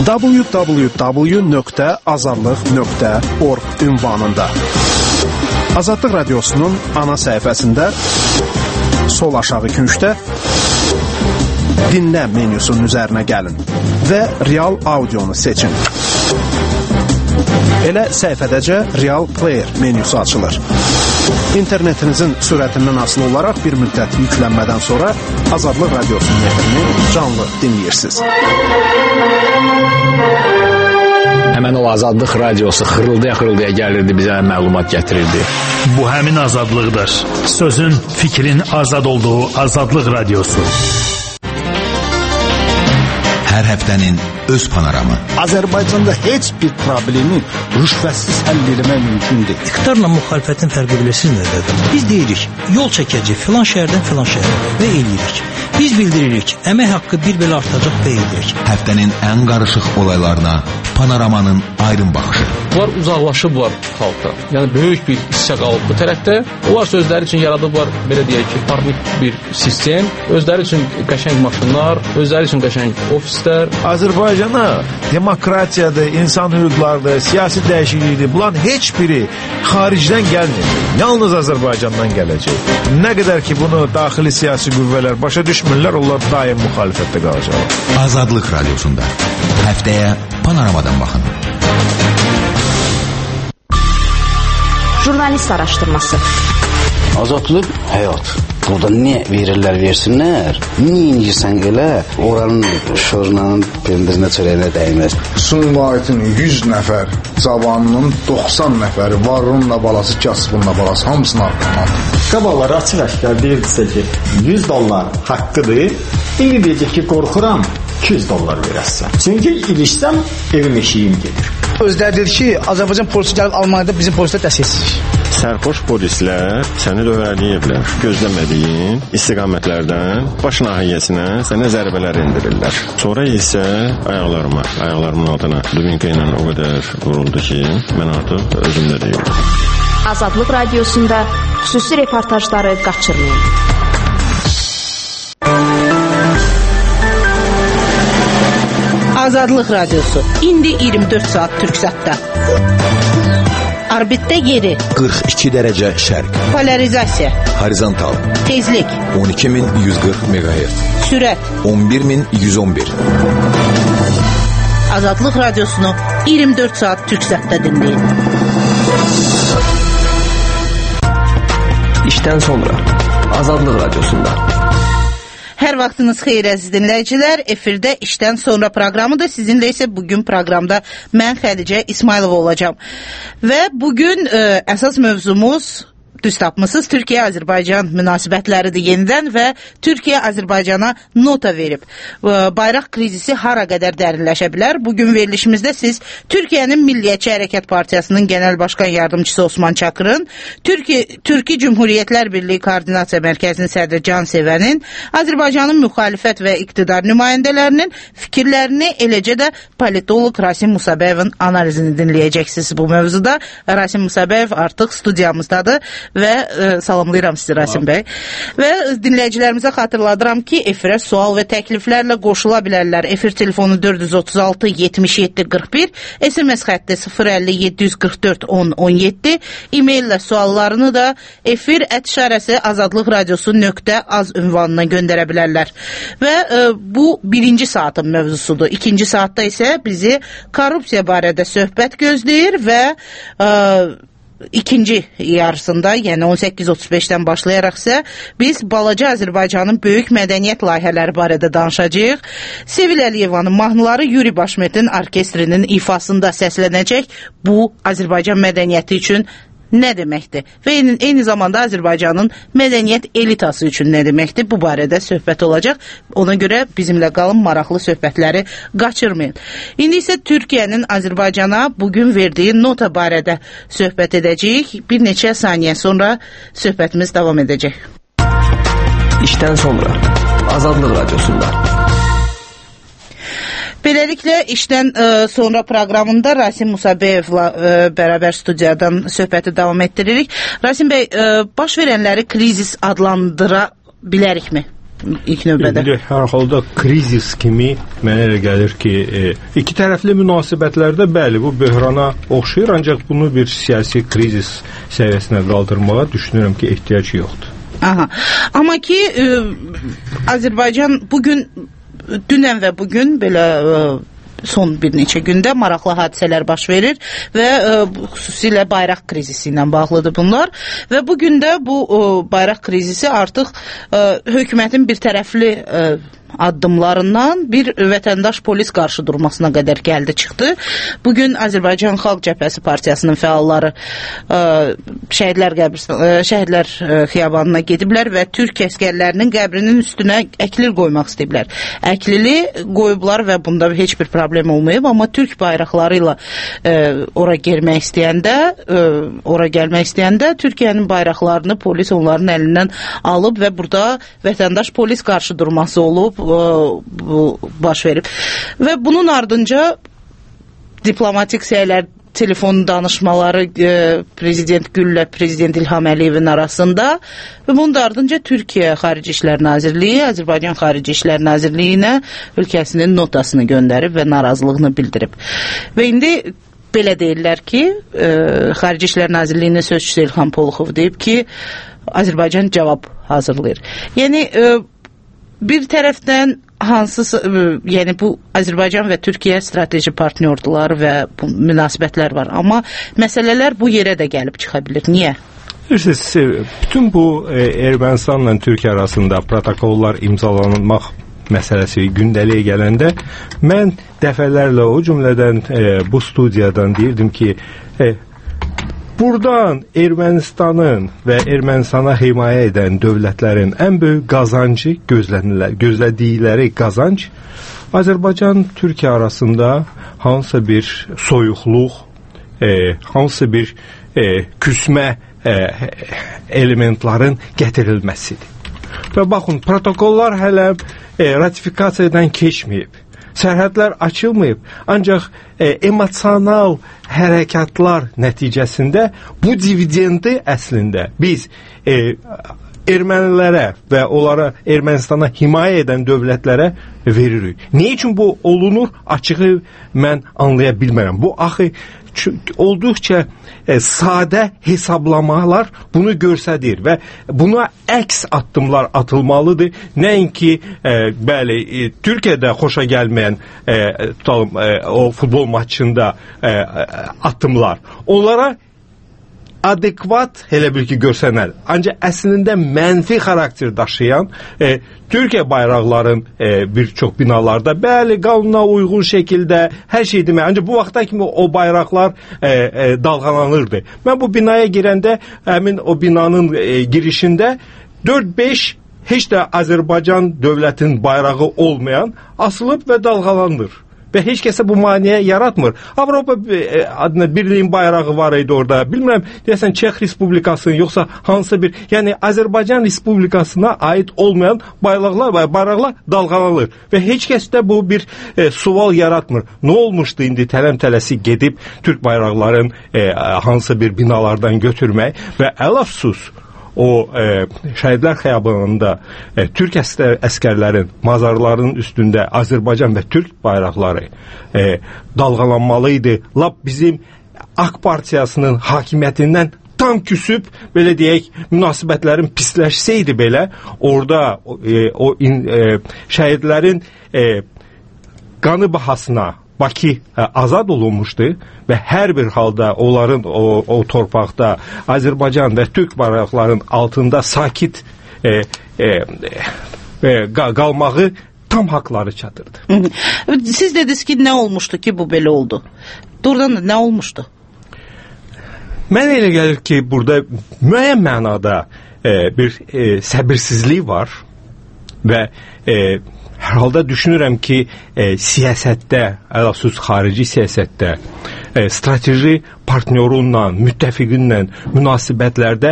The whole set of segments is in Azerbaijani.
www.azadlıq.org ünvanında. Azadlıq Radiosunun ana səhifəsində sol aşağı küncdə dinlə menyusunun üzərinə gəlin və real audionu seçin. Elə səhifədəcə Real Player menyusu açılır. İnternetinizin sürətindən asılı olaraq bir müddət yüklənmədən sonra Azadlıq Radiosunun efrini canlı dinləyirsiniz. Həmən o Azadlıq Radiosu xırıldaya gəlirdi, bizə məlumat gətirirdi. Bu həmin azadlıqdır. Sözün, fikrin azad olduğu Azadlıq Radiosu. Hər həftənin öz panoramı. Azərbaycanda heç bir problemi rüşvətsiz həll etmək mümkün deyil. İqtidarla müxalifətin fərqi bilirsiniz nədir? Biz deyirik, yol çəkəcək filan şəhərdən filan şəhərə və eləyirik. Biz bildiririk, əmək haqqı bir belə artacaq və eləyirik. Həftənin ən qarışıq olaylarına panoramanın ayrım baxışı. Bunlar uzaqlaşıblar xalqdan. Yəni böyük bir hissə qalıb bu tərəfdə. Onlar sözləri üçün yaradıblar, belə deyək ki, farklı bir sistem. Özləri üçün qəşəng maşınlar, özləri üçün qəşəng ofislər. Azərbaycana demokratiyadır, insan hüquqlarıdır, siyasi dəyişiklikdir. Bunların heç biri xaricdən gəlmir. Yalnız Azərbaycandan gələcək. Nə qədər ki bunu daxili siyasi qüvvələr başa düşmürlər, onlar daim müxalifətdə qalacaq. Azadlıq Radiosunda həftəyə panoramadan baxın. Jurnalist araşdırması. Azadlıq həyat. Burada nə verirlər versinlər, nə incirsən elə, oranın şorunanın pendirinə çörəyinə dəyməz. Sumqayıtın 100 nəfər cavanının 90 nəfəri varınla balası, kasbınla balası hamısını arqadan. Qabaqları açıq-aşkar deyirdisə ki, $100 haqqıdır, indi deyəcək ki, qorxuram, $200 verəsən. Çünki ilişsəm, evim eşiyim gedir. Özləri dedi ki, Azərbaycan polisi gəlib Almaniyada bizim polislər dəstəksizlik. Sərxoş polislər səni dövrələyiblər. Gözləmədiyin istiqamətlərdən baş nahiyəsinə sənə zərbələr endirirlər. Sonra isə ayaqlarımın altına dubinka ilə o qədər vuruldu ki, mən artıq özümdə deyildim. Azadlıq Radiosunda xüsusi reportajları qaçırmayın. Azadlıq Radiosu. İndi 24 saat Türksatda. Orbitdə yeri 42 dərəcə şərq. Polarizasiya. Horizontal. Tezlik 12140 MHz. Sürət 11111. Azadlıq Radiosunu 24 saat Türksatda dinləyin. İşdən sonra Azadlıq Radiosunda. Hər vaxtınız xeyir əziz dinləyicilər. Efirdə işdən sonra proqramıdır. Sizinlə isə bugün proqramda mən Xədicə İsmailova olacağam. Və bugün əsas mövzumuz, düz tapmısınız, Türkiyə-Azərbaycan münasibətləridir yenidən və Türkiyə Azərbaycana nota verib. Bayraq krizisi hara qədər dərinləşə bilər? Bugün verilişimizdə siz Türkiyənin Milliyyətçi Hərəkat Partiyasının Genel Başkan Yardımçısı Osman Çakırın, Türkiyə Cümhuriyyətlər Birliyi Koordinasiya Mərkəzinin sədri Can Sevənin, Azərbaycanın müxalifət və iqtidar nümayəndələrinin fikirlərini, eləcə də politolog Rasim Musabəyevin analizini dinləyəcəksiniz bu mövzuda. Rasim Musabəyev artıq studiyamızdadır və salamlayıram sizi Rasim bəy. Və dinləyicilərimizə xatırladıram ki, efirə sual və təkliflərlə qoşula bilərlər. Efir telefonu 436-77-41, SMS xətti 050-744-10-17, e-maillə suallarını da efir@azadlıqradiosu.az ünvanına göndərə bilərlər. Və bu birinci saatın mövzusudur. İkinci saatda isə bizi korrupsiya barədə söhbət gözləyir və ikinci yarısında, yəni 18:35-dən başlayaraq isə biz balaca Azərbaycanın böyük mədəniyyət layihələri barədə danışacağıq. Sevil Əliyevanın mahnıları Yuri Başmetin orkestrinin ifasında səslənəcək. Bu Azərbaycan mədəniyyəti üçün nə deməkdir? Və eyni zamanda Azərbaycanın mədəniyyət elitası üçün nə deməkdir? Bu barədə söhbət olacaq. Ona görə bizimlə qalın, maraqlı söhbətləri qaçırmayın. İndi isə Türkiyənin Azərbaycana bugün verdiyi nota barədə söhbət edəcəyik. Bir neçə saniyə sonra söhbətimiz davam edəcək. İşdən sonra Azadlıq Radiosunda. Beləliklə, işdən sonra proqramında Rasim Musabəyevlə bərabər studiyadan söhbəti davam etdiririk. Rasim bəy, baş verənləri krizis adlandıra bilərikmi? ilk növbədə? Hər halda krizis kimi mənə elə gəlir ki, iki tərəfli münasibətlərdə bəli, bu böhrana oxşayır, ancaq bunu bir siyasi krizis səviyyəsinə qaldırmağa düşünürəm ki, ehtiyac yoxdur. Aha. Amma ki, Azərbaycan bugün, dünən və bugün belə son bir neçə gündə maraqlı hadisələr baş verir və xüsusilə bayraq krizisi ilə bağlıdır bunlar və bugün də bu bayraq krizisi artıq hökumətin bir tərəfli addımlarından bir vətəndaş polis qarşı durmasına qədər gəldi çıxdı. Bugün Azərbaycan Xalq Cəbhəsi Partiyasının fəalları şəhidlər xiyabanına gediblər və türk əskərlərinin qəbrinin üstünə əklir qoymaq istəyiblər. Əklili qoyublar və bunda heç bir problem olmayıb, amma türk bayraqları ilə ora gəlmək istəyəndə Türkiyənin bayraqlarını polis onların əlindən alıb və burada vətəndaş polis qarşı durması olub, baş verib. Və bunun ardınca diplomatik səylər, telefon danışmaları Prezident Güllə, Prezident İlham Əliyevin arasında və bunun ardınca Türkiyə Xarici İşlər Nazirliyi, Azərbaycan Xarici İşlər Nazirliyinə ölkəsinin notasını göndərib və narazılığını bildirib. Və indi belə deyirlər ki, Xarici İşlər Nazirliyinin sözçüsü İlham Poluxov deyib ki, Azərbaycan cavab hazırlayır. Yəni, bir tərəfdən yəni bu Azərbaycan və Türkiyə strateji partnyordular və bu münasibətlər var. Amma məsələlər bu yerə də gəlib çıxa bilir. Niyə? Bütün bu Ermənistanla Türkiyə arasında protokollar imzalanmaq məsələsi gündəliyə gələndə mən dəfələrlə o cümlədən bu studiyadan deyirdim ki, buradan Ermənistanın və Ermənistana himayə edən dövlətlərin ən böyük qazancı gözlədikləri qazanc Azərbaycan-Türkiyə arasında hansısa bir soyuqluq, hansısa bir küsmə elementlərin gətirilməsidir. Və baxın, protokollar hələ ratifikasiyadan keçməyib. Sərhədlər açılmayıb, ancaq emosional hərəkatlar nəticəsində bu dividendi əslində biz ermənilərə və onlara Ermənistana himayə edən dövlətlərə veririk. Niyə üçün bu olunur? Açığı mən anlaya bilmərəm. Bu axı olduqca sadə hesablamalar bunu göstərir və buna əks addımlar atılmalıdır. Nəinki bəli, Türkiyədə xoşa gəlməyən o futbol maçında addımlar. Onlara adekvat elə bil ki görsənər. Ancaq əslində mənfi xarakter daşıyan Türkiyə bayraqların bir çox binalarda bəli, qanuna uyğun şəkildə hər şey demək. Ancaq bu vaxta kimi o bayraqlar dalğalanırdı. Mən bu binaya girəndə həmin o binanın girişində 4-5 heç də Azərbaycan dövlətinin bayrağı olmayan asılıb və dalğalanır. Və heç kəsə bu maneə yaratmır. Avropa Birliyin bayrağı var idi orada. Bilmirəm, deyəsən Çex Respublikasının yoxsa hansısa bir, yəni Azərbaycan Respublikasına aid olmayan bayraqlar dalğalanır. Və heç kəsdə bu bir sual yaratmır. Nə olmuşdu indi tələm-tələsi gedib Türk bayraqların hansısa bir binalardan götürmək və əl-əfsus o şəhidlər xiyabanında Türk əskərlərin mazarlarının üstündə Azərbaycan və Türk bayraqları dalğalanmalıydı. Lap bizim AK Partiyasının hakimiyyətindən tam küsüb, belə deyək, münasibətlərin pisləşsəydi belə, orada o şəhidlərin qanı bahasına Bakı azad olunmuşdu və hər bir halda onların o torpaqda Azərbaycan və Türk bayraqların altında sakit qalmağı tam haqları çatırdı. Siz dediniz ki, nə olmuşdu ki, bu belə oldu? Doğrudan da nə olmuşdu? Mənə elə gəlir ki, burada müəyyən mənada bir səbirsizlik var və hər halda düşünürəm ki, siyasətdə, əlhəsus xarici siyasətdə, strateji partnyorunla, müttəfiqinlə münasibətlərdə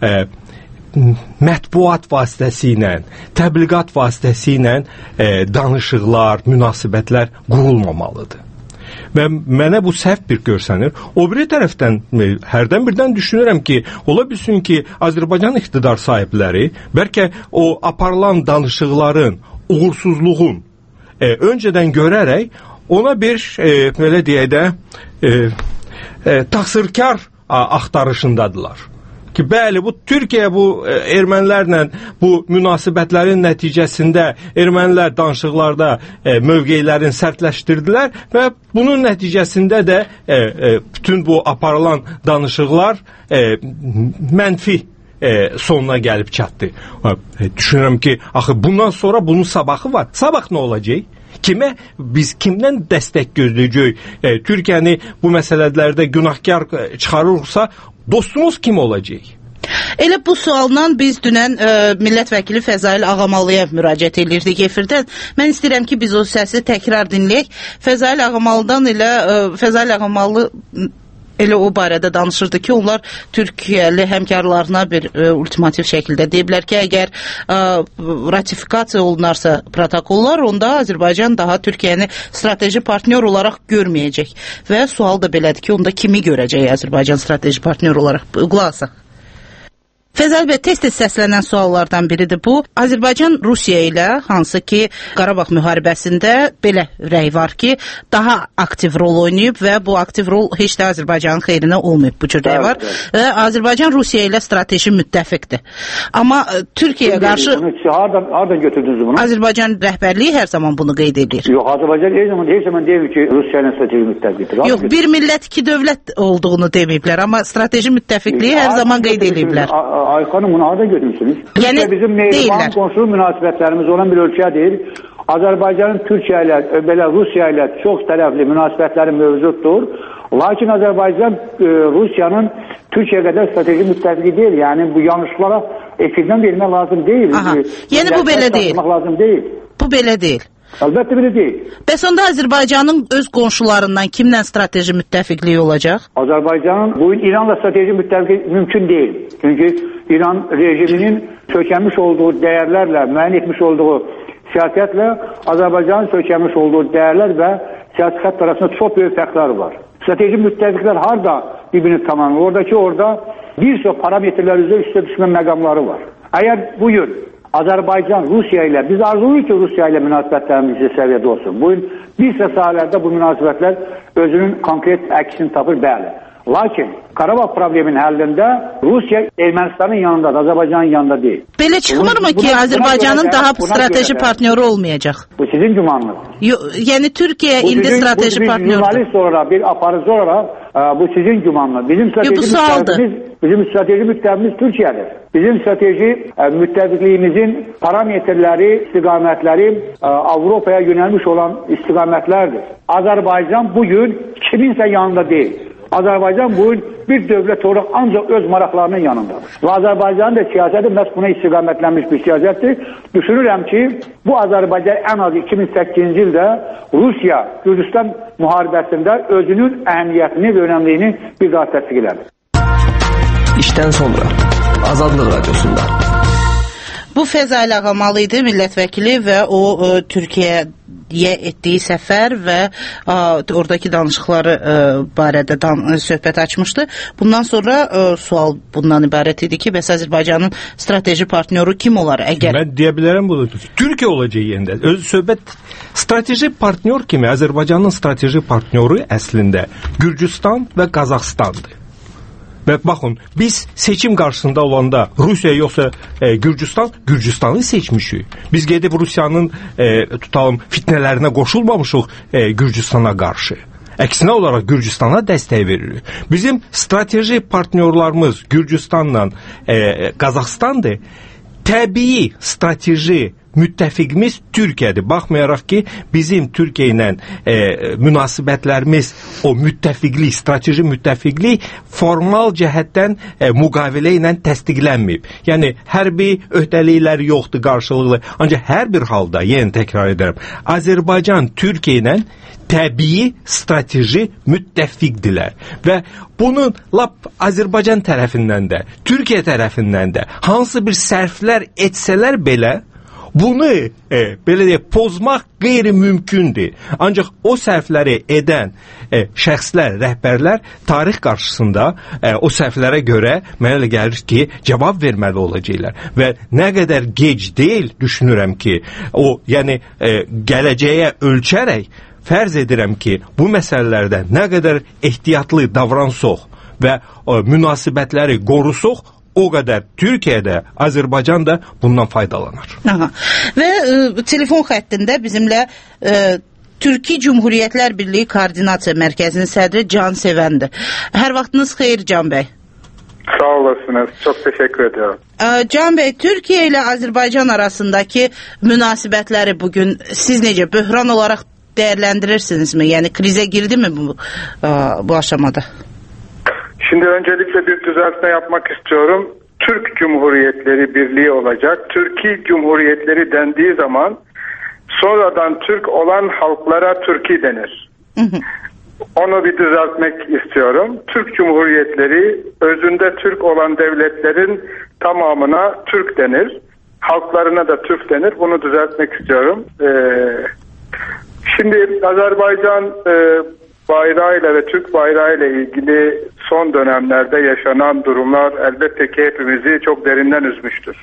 mətbuat vasitəsilə, təbliğat vasitəsilə danışıqlar, münasibətlər qurulmamalıdır. və mənə bu səhv bir görsənir. O biri tərəfdən hərdən birdən düşünürəm ki, ola bilsin ki, Azərbaycan iqtidar sahibləri bəlkə o aparılan danışıqların, uğursuzluğun öncədən görərək ona bir belə deyək də təqsirkar axtarışındadılar. Ki bəli, bu Türkiyə bu ermənilərlə bu münasibətlərin nəticəsində ermənilər danışıqlarda mövqeylərini sərtləşdirdilər və bunun nəticəsində də bütün bu aparılan danışıqlar mənfi sonuna gəlib çatdı. Düşünürəm ki, axı bundan sonra bunun sabahı var. Sabah nə olacaq? Biz kimdən dəstək gözləyəcək? Türkiyəni bu məsələlərdə günahkar çıxarırsa, dostumuz kim olacaq? Elə bu sualla biz dünən millət vəkili Fəzail Ağamalıya müraciət edirdik efirdən. Mən istəyirəm ki, biz o səsi təkrar dinləyək. Fəzail Ağamalı elə o barədə danışırdı ki, onlar Türkiyəli həmkarlarına bir ultimativ şəkildə deyiblər ki, əgər ratifikasiya olunarsa protokollar, onda Azərbaycan daha Türkiyəni strateji partnyor olaraq görməyəcək. Və sual da belədir ki, onda kimi görəcək Azərbaycan strateji partnyor olaraq? Qulaq asaq. Fəzal bəy, tez-tez səslənən suallardan biridir bu. Azərbaycan Rusiya ilə, hansı ki Qarabağ müharibəsində belə rəy var ki, daha aktiv rol oynayıb və bu aktiv rol heç də Azərbaycanın xeyrinə olmayıb, bu cür rəy var. Azərbaycan Rusiya ilə strateji müttəfiqdir. Amma Türkiyəyə qarşı... Hardan götürdünüz bunu? Azərbaycan rəhbərliyi hər zaman bunu qeyd edir. Yox, Azərbaycan heç zaman deyir ki, Rusiya ilə strateji müttəfiqdir. Yox, bir millət, iki dövlət olduğunu deməyiblər, amma strateji müttəfiqliyi hər zaman qeyd ediblər. Ayxanım, bunu harada götürmüsünüz? Yəni, bizim mehriban qonşu münasibətlərimiz olan bir ölkədir. Azərbaycanın Türkiyə ilə, belə Rusiya ilə çox tərəfli münasibətləri mövcuddur. Lakin Azərbaycan Rusiyanın Türkiyə qədər strateji müttəfiqi deyil. Yəni, bu yanlışlara efirdən vermək lazım deyil. Yəni, bu belə deyil. Bu belə deyil. Əlbəttə belə deyil. Bəs onda Azərbaycanın öz qonşularından kimlə strateji müttəfiqliyi olacaq? Azərbaycanın bu gün İranla strateji müttəfiqliyi mümkün deyil. Çünki İran rejiminin sökənmiş olduğu dəyərlərlə, müəyyən etmiş olduğu siyasətlə Azərbaycanın sökənmiş olduğu dəyərlər və siyasi xətt arasında çox böyük fərqlər var. Strateji müttəfiqlər harada bir-birini tamamlayır? Orada bir çox parametrlər üzrə üstə düşmə məqamları var. Əgər bugün Azərbaycan Rusiya ilə, biz arzuluyuz ki, Rusiya ilə münasibətlərimiz səviyyədə olsun. Bugün bir sıra sahələrdə bu münasibətlər özünün konkret əksini tapır, bəli. Lakin Qarabağ probleminin həllində Rusiya Ermənistanın yanındadır, Azərbaycanın yanında deyil. Belə çıxmırmı ki, Azərbaycanın daha strateji partnyoru olmayacaq? Bu sizin gümanınız. Yəni Türkiyə indi strateji partnyordur. Bu jurnalist olarak, bir aparıcı olarak bu sizin gümanınız. Bizim strateji müttəfiqimiz Türkiyədir. Bizim strateji müttəfiqliyimizin parametrləri, istiqamətləri Avropaya yönəlmiş olan istiqamətlərdir. Azərbaycan bugün kiminsə yanında deyil. Azərbaycan bugün bir dövlət olarak ancaq öz maraqlarının yanındadır. Və Azərbaycanın da siyasəti məhz buna istiqamətlənmiş bir siyasətdir. Düşünürəm ki, bu Azərbaycan ən az 2008-ci ildə Rusiya, Gürcistan müharibəsində özünün əhəmiyyətini və önəmliyini bir daha təsdiq elədi. İşdən sonra Azadlıq Radiosunda. Bu Fəzail Ağamalı idi, millət vəkili və o Türkiyəyə etdiyi səfər və oradakı danışıqları barədə söhbət açmışdı. Bundan sonra sual bundan ibarət idi ki, bəs Azərbaycanın strateji partnyoru kim olar? Mən deyə bilərəm bunu. Türkiyə olacaq yerində. Öz söhbət strateji partnyor kimi Azərbaycanın strateji partnyoru əslində Gürcistan və Qazaxstandır. Və baxın, biz seçim qarşısında olanda Rusiya yoxsa Gürcistanı seçmişik. Biz gedib Rusiyanın fitnələrinə qoşulmamışıq Gürcistana qarşı. Əksinə olaraq Gürcistana dəstək veririk. Bizim strateji partnyorlarımız Gürcistanla Qazaxstandır. Təbii strateji müttəfiqimiz Türkiyədir. Baxmayaraq ki, bizim Türkiyə ilə münasibətlərimiz, o müttəfiqlik, strateji müttəfiqlik formal cəhətdən müqavilə ilə təsdiqlənməyib. Yəni, hərbi öhdəlikləri yoxdur qarşılıqlı. Ancaq hər bir halda, yenə təkrar edərəm, Azərbaycan Türkiyə ilə təbii strateji müttəfiqdirlər. Və bunun lap Azərbaycan tərəfindən də, Türkiyə tərəfindən də hansı bir sərflər etsələr belə, Bunu belə deyək, pozmaq qeyri-mümkündür. Ancaq o səhvləri edən şəxslər, rəhbərlər tarix qarşısında o səhvlərə görə mənə elə gəlir ki, cavab verməli olacaqlar. Və nə qədər gec deyil, düşünürəm ki, o, yəni gələcəyə ölçərək fərz edirəm ki, bu məsələlərdə nə qədər ehtiyatlı davransaq və münasibətləri qorusuq, o qədər Türkiyədə, Azərbaycan da bundan faydalanar. Aha. Və telefon xəttində bizimlə Türkiyə Cumhuriyyətlər Birliyi Koordinasiya Mərkəzinin sədri Can Sevəndir. Hər vaxtınız xeyir Can bəy. Sağ olasınız. Çok teşekkür ediyorum. Can bəy, Türkiyə ilə Azərbaycan arasındakı münasibətləri bugün siz necə böhran olaraq değerlendirirsinizmi? Yani krize girdi mi bu aşamada? Şimdi öncelikle bir düzeltme yapmak istiyorum. Türk Cumhuriyetleri Birliği olacak. Türkiye Cumhuriyetleri dendiği zaman sonradan Türk olan halklara Türkiye denir. Onu bir düzeltmek istiyorum. Türk Cumhuriyetleri özünde Türk olan devletlerin tamamına Türk denir. Halklarına da Türk denir. Bunu düzeltmek istiyorum. Şimdi Azerbaycan bayrağıyla ve Türk bayrağıyla ilgili son dönemlerde yaşanan durumlar elbette ki hepimizi çok derinden üzmüştür.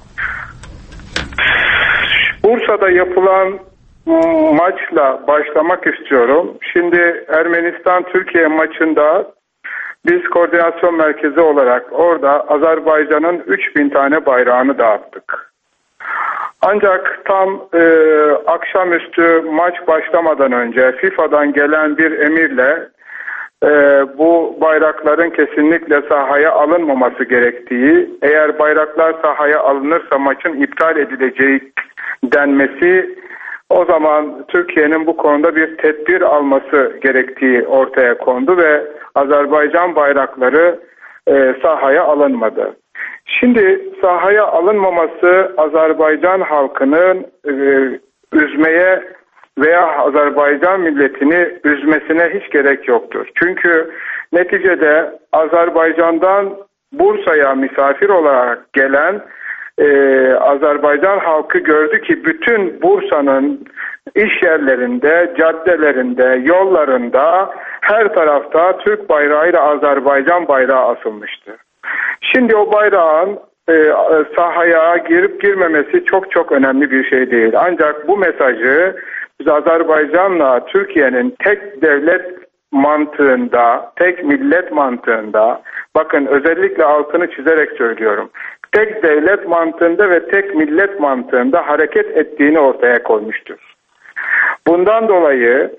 Bursa'da yapılan maçla başlamak istiyorum. Şimdi Ermenistan-Türkiye maçında biz koordinasyon merkezi olarak orada Azerbaycan'ın 3000 tane bayrağını dağıttık. Ancak tam akşamüstü maç başlamadan önce FIFA'dan gelen bir emirle bu bayrakların kesinlikle sahaya alınmaması gerektiği, eğer bayraklar sahaya alınırsa maçın iptal edileceği denmesi, o zaman Türkiye'nin bu konuda bir tedbir alması gerektiği ortaya kondu ve Azerbaycan bayrakları sahaya alınmadı. Şimdi sahaya alınmaması Azerbaycan halkının üzmeye veya Azerbaycan milletini üzmesine hiç gerek yoktur. Çünkü neticede Azerbaycan'dan Bursa'ya misafir olarak gelen Azerbaycan halkı gördü ki bütün Bursa'nın iş yerlerinde, caddelerinde, yollarında her tarafta Türk bayrağıyla Azerbaycan bayrağı asılmıştı. Şimdi o bayrağın sahaya girip girmemesi çok çok önemli bir şey değil. Ancak bu mesajı biz Azerbaycan'la Türkiye'nin tek devlet mantığında, tek millet mantığında, bakın özellikle altını çizerek söylüyorum, tek devlet mantığında ve tek millet mantığında hareket ettiğini ortaya koymuştur. Bundan dolayı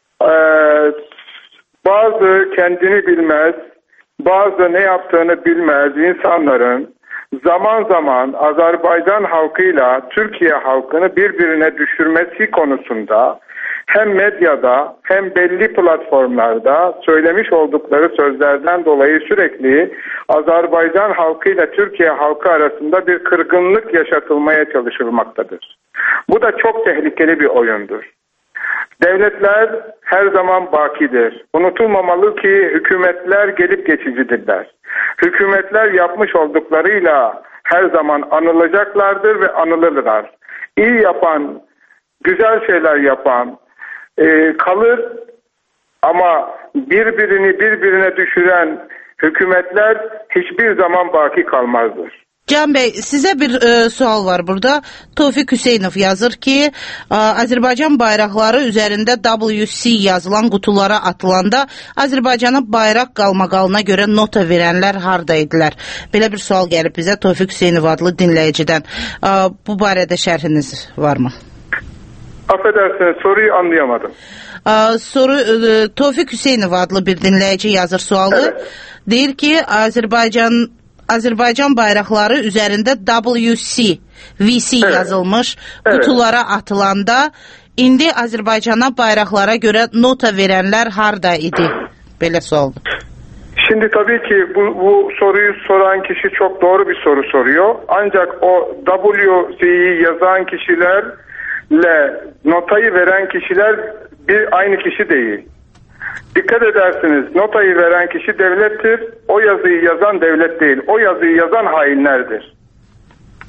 bazı kendini bilmez, bazı ne yaptığını bilmez insanların zaman zaman Azerbaycan halkıyla Türkiye halkını birbirine düşürmesi konusunda hem medyada hem belli platformlarda söylemiş oldukları sözlerden dolayı sürekli Azerbaycan halkıyla Türkiye halkı arasında bir kırgınlık yaşatılmaya çalışılmaktadır. Bu da çok tehlikeli bir oyundur. Devletler her zaman bakidir. Unutulmamalı ki hükümetler gelip geçicidirler. Hükümetler yapmış olduklarıyla her zaman anılacaklardır ve anılırlar. İyi yapan, güzel şeyler yapan kalır ama birbirini birbirine düşüren hükümetler hiçbir zaman baki kalmazdır. Can Bey, size bir sual var burada. Tevfik Hüseynov yazır ki Azerbaycan bayrakları üzerinde WC yazılan kutulara atılanda Azerbaycana bayraq qalmaqalına göre nota verenler haradaydılar? Belə bir sual gelip bize Tevfik Hüseynov adlı dinləyicidən. Bu barədə şərhiniz var mı? Affedersiniz, soruyu anlayamadım. Tevfik Hüseynov adlı bir dinləyici yazır sualı. Evet. Deyir ki Azerbaycan bayrakları üzerinde VC yazılmış kutulara atılanda indi Azerbaycana bayraklara göre nota verenler harda idi? Böyle sordu. Şimdi tabii ki bu soruyu soran kişi çok doğru bir soru soruyor. Ancak o WC'yi yazan kişilerle notayı veren kişiler aynı kişi değil. Dikkat edersiniz, notayı veren kişi devlettir, o yazıyı yazan devlet değil, o yazıyı yazan hainlerdir.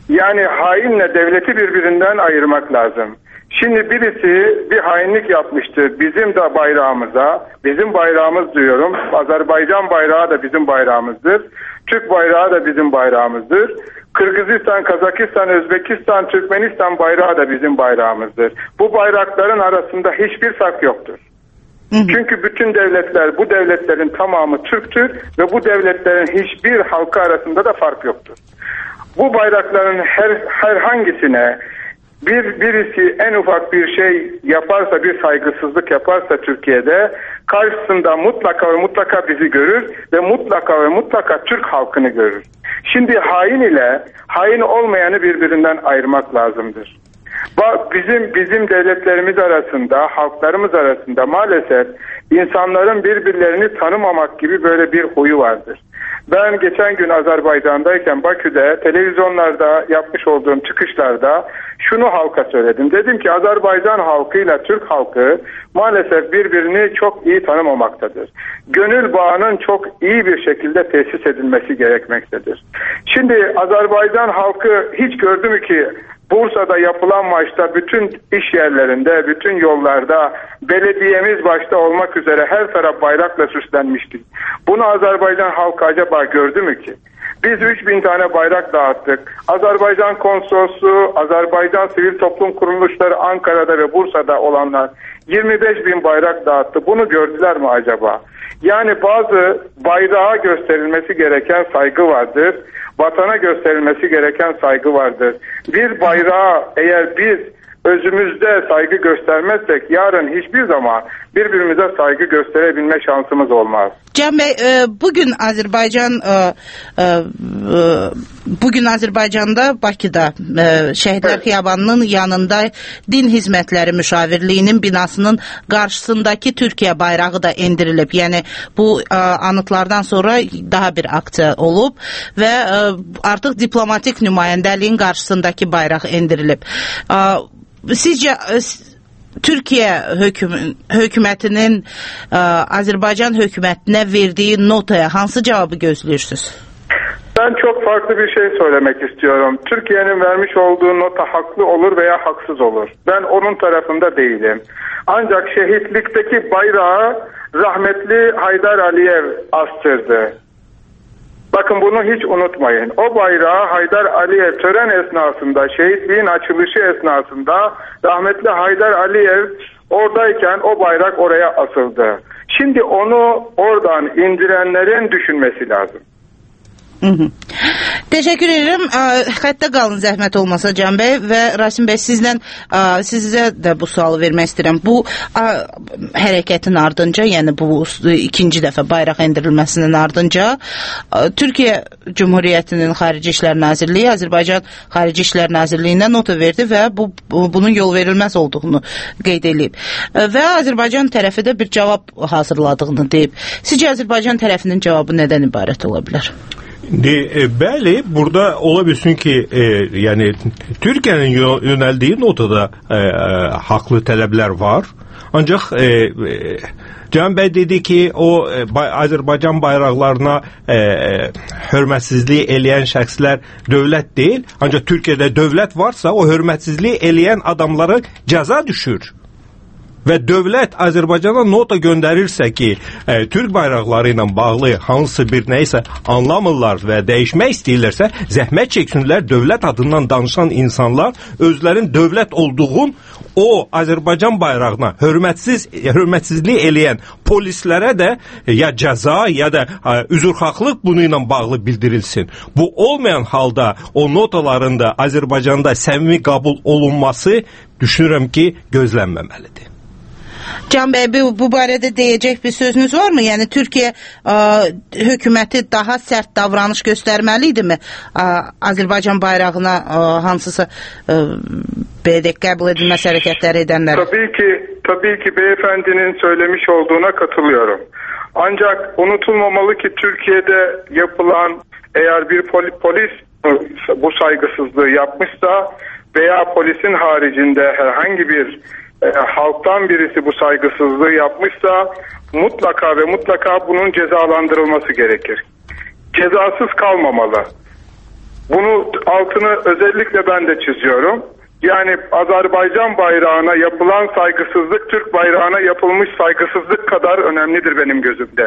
Yani hainle devleti birbirinden ayırmak lazım. Şimdi birisi bir hainlik yapmıştır bizim de bayrağımıza, bizim bayrağımız diyorum, Azerbaycan bayrağı da bizim bayrağımızdır, Türk bayrağı da bizim bayrağımızdır, Kırgızistan, Kazakistan, Özbekistan, Türkmenistan bayrağı da bizim bayrağımızdır. Bu bayrakların arasında hiçbir fark yoktur. Çünkü bütün devletler, bu devletlerin tamamı Türktür ve bu devletlerin hiçbir halkı arasında da fark yoktur. Bu bayrakların herhangisine birisi en ufak bir şey yaparsa, bir saygısızlık yaparsa Türkiye'de karşısında mutlaka ve mutlaka bizi görür ve mutlaka ve mutlaka Türk halkını görür. Şimdi hain ile hain olmayanı birbirinden ayırmak lazımdır. Bizim devletlerimiz arasında, halklarımız arasında maalesef insanların birbirlerini tanımamak gibi böyle bir huyu vardır. Ben geçen gün Azerbaycan'dayken Bakü'de televizyonlarda yapmış olduğum çıkışlarda şunu halka söyledim. Dedim ki Azerbaycan halkıyla Türk halkı maalesef birbirini çok iyi tanımamaktadır. Gönül bağının çok iyi bir şekilde tesis edilmesi gerekmektedir. Şimdi Azerbaycan halkı hiç gördü mü ki Bursa'da yapılan maçta bütün iş yerlerinde, bütün yollarda belediyemiz başta olmak üzere her taraf bayrakla süslenmişti. Bunu Azerbaycan halkı acaba gördü mü ki? Biz 3000 tane bayrak dağıttık. Azerbaycan konsolosluğu, Azerbaycan sivil toplum kuruluşları Ankara'da ve Bursa'da olanlar 25.000 bayrak dağıttı. Bunu gördüler mi acaba? Yani bazı bayrağa gösterilmesi gereken saygı vardır. Vatana gösterilmesi gereken saygı vardır. Bir bayrağa eğer biz özümüzde saygı göstermezsek yarın hiçbir zaman birbirimize saygı gösterebilme şansımız olmaz. Can Bey, bugün Azərbaycanda Bakıda Şəhidlər Xiyabanının yanında Din Hizmətləri Müşavirliyinin binasının qarşısındakı Türkiyə bayrağı da endirilib. Yəni bu anıtlardan sonra daha bir aksiya olub və artıq diplomatik nümayəndəliyin qarşısındakı bayraq endirilib. Sizcə Türkiye hökumətinin Azərbaycan hökumətinə verdiyi notaya hansı cevabı gözləyirsiniz? Ben çok farklı bir şey söylemek istiyorum. Türkiye'nin vermiş olduğu nota haklı olur veya haksız olur. Ben onun tarafında değilim. Ancak şehitlikteki bayrağı rahmetli Haydar Aliyev astırdı. Bakın bunu hiç unutmayın. O bayrağı Haydar Aliyev tören esnasında, şehitliğin açılışı esnasında rahmetli Haydar Aliyev oradayken o bayrak oraya asıldı. Şimdi onu oradan indirenlerin düşünmesi lazım. Teşekkür ederim. Xəttə qalın zəhmət olmasa Can Bey və Rasim Bey sizə də bu sualı vermək istəyirəm. Bu hərəkətin ardınca, yəni bu ikinci dəfə bayraq endirilməsinin ardınca Türkiyə Cumhuriyyətinin Xarici İşlər Nazirliyi Azərbaycan Xarici İşlər Nazirliyinə nota verdi və bunun yol verilməz olduğunu qeyd edib. Və Azərbaycan tərəfi də bir cavab hazırladığını deyib. Sizcə Azərbaycan tərəfinin cavabı nədən ibarət ola bilər? Bəli, burada ola bilsin ki yani Türkiye'nin yöneldiği notada haklı tələblər var. Ancaq Can Bey dedi ki o Azərbaycan bayraqlarına hörmətsizlik eləyən şəxslər dövlət deyil. Ancaq Türkiye'de dövlət varsa o hörmətsizlik eləyən adamlara cəza düşür. Və dövlət Azərbaycana nota göndərirsə ki, Türk bayraqları ilə bağlı hansı bir nəysə anlamırlar və dəyişmək istəyirlərsə, zəhmət çəksinlər, dövlət adından danışan insanlar özlərin dövlət olduğun o Azərbaycan bayrağına hörmətsizlik eləyən polislərə də ya cəza ya da üzrxahlıq bunu ilə bağlı bildirilsin. Bu olmayan halda o notalarında Azərbaycanda səmimi qəbul olunması düşünürəm ki, gözlənməməlidir. Can Bey, bu barədə deyəcək bir sözünüz var mı? Yəni Türkiyə hökuməti daha sərt davranış göstərməlidirmi? Azərbaycan bayrağına hansısa belə qəbul edilməz hərəkətlər edənlər. Tabii ki beyefendinin söylemiş olduğuna katılıyorum. Ancak unutulmamalı ki Türkiye'de yapılan eğer bir polis bu saygısızlığı yapmışsa veya polisin haricinde herhangi bir halktan birisi bu saygısızlığı yapmışsa mutlaka ve mutlaka bunun cezalandırılması gerekir. Cezasız kalmamalı. Bunu altını özellikle ben de çiziyorum. Yani Azerbaycan bayrağına yapılan saygısızlık Türk bayrağına yapılmış saygısızlık kadar önemlidir benim gözümde.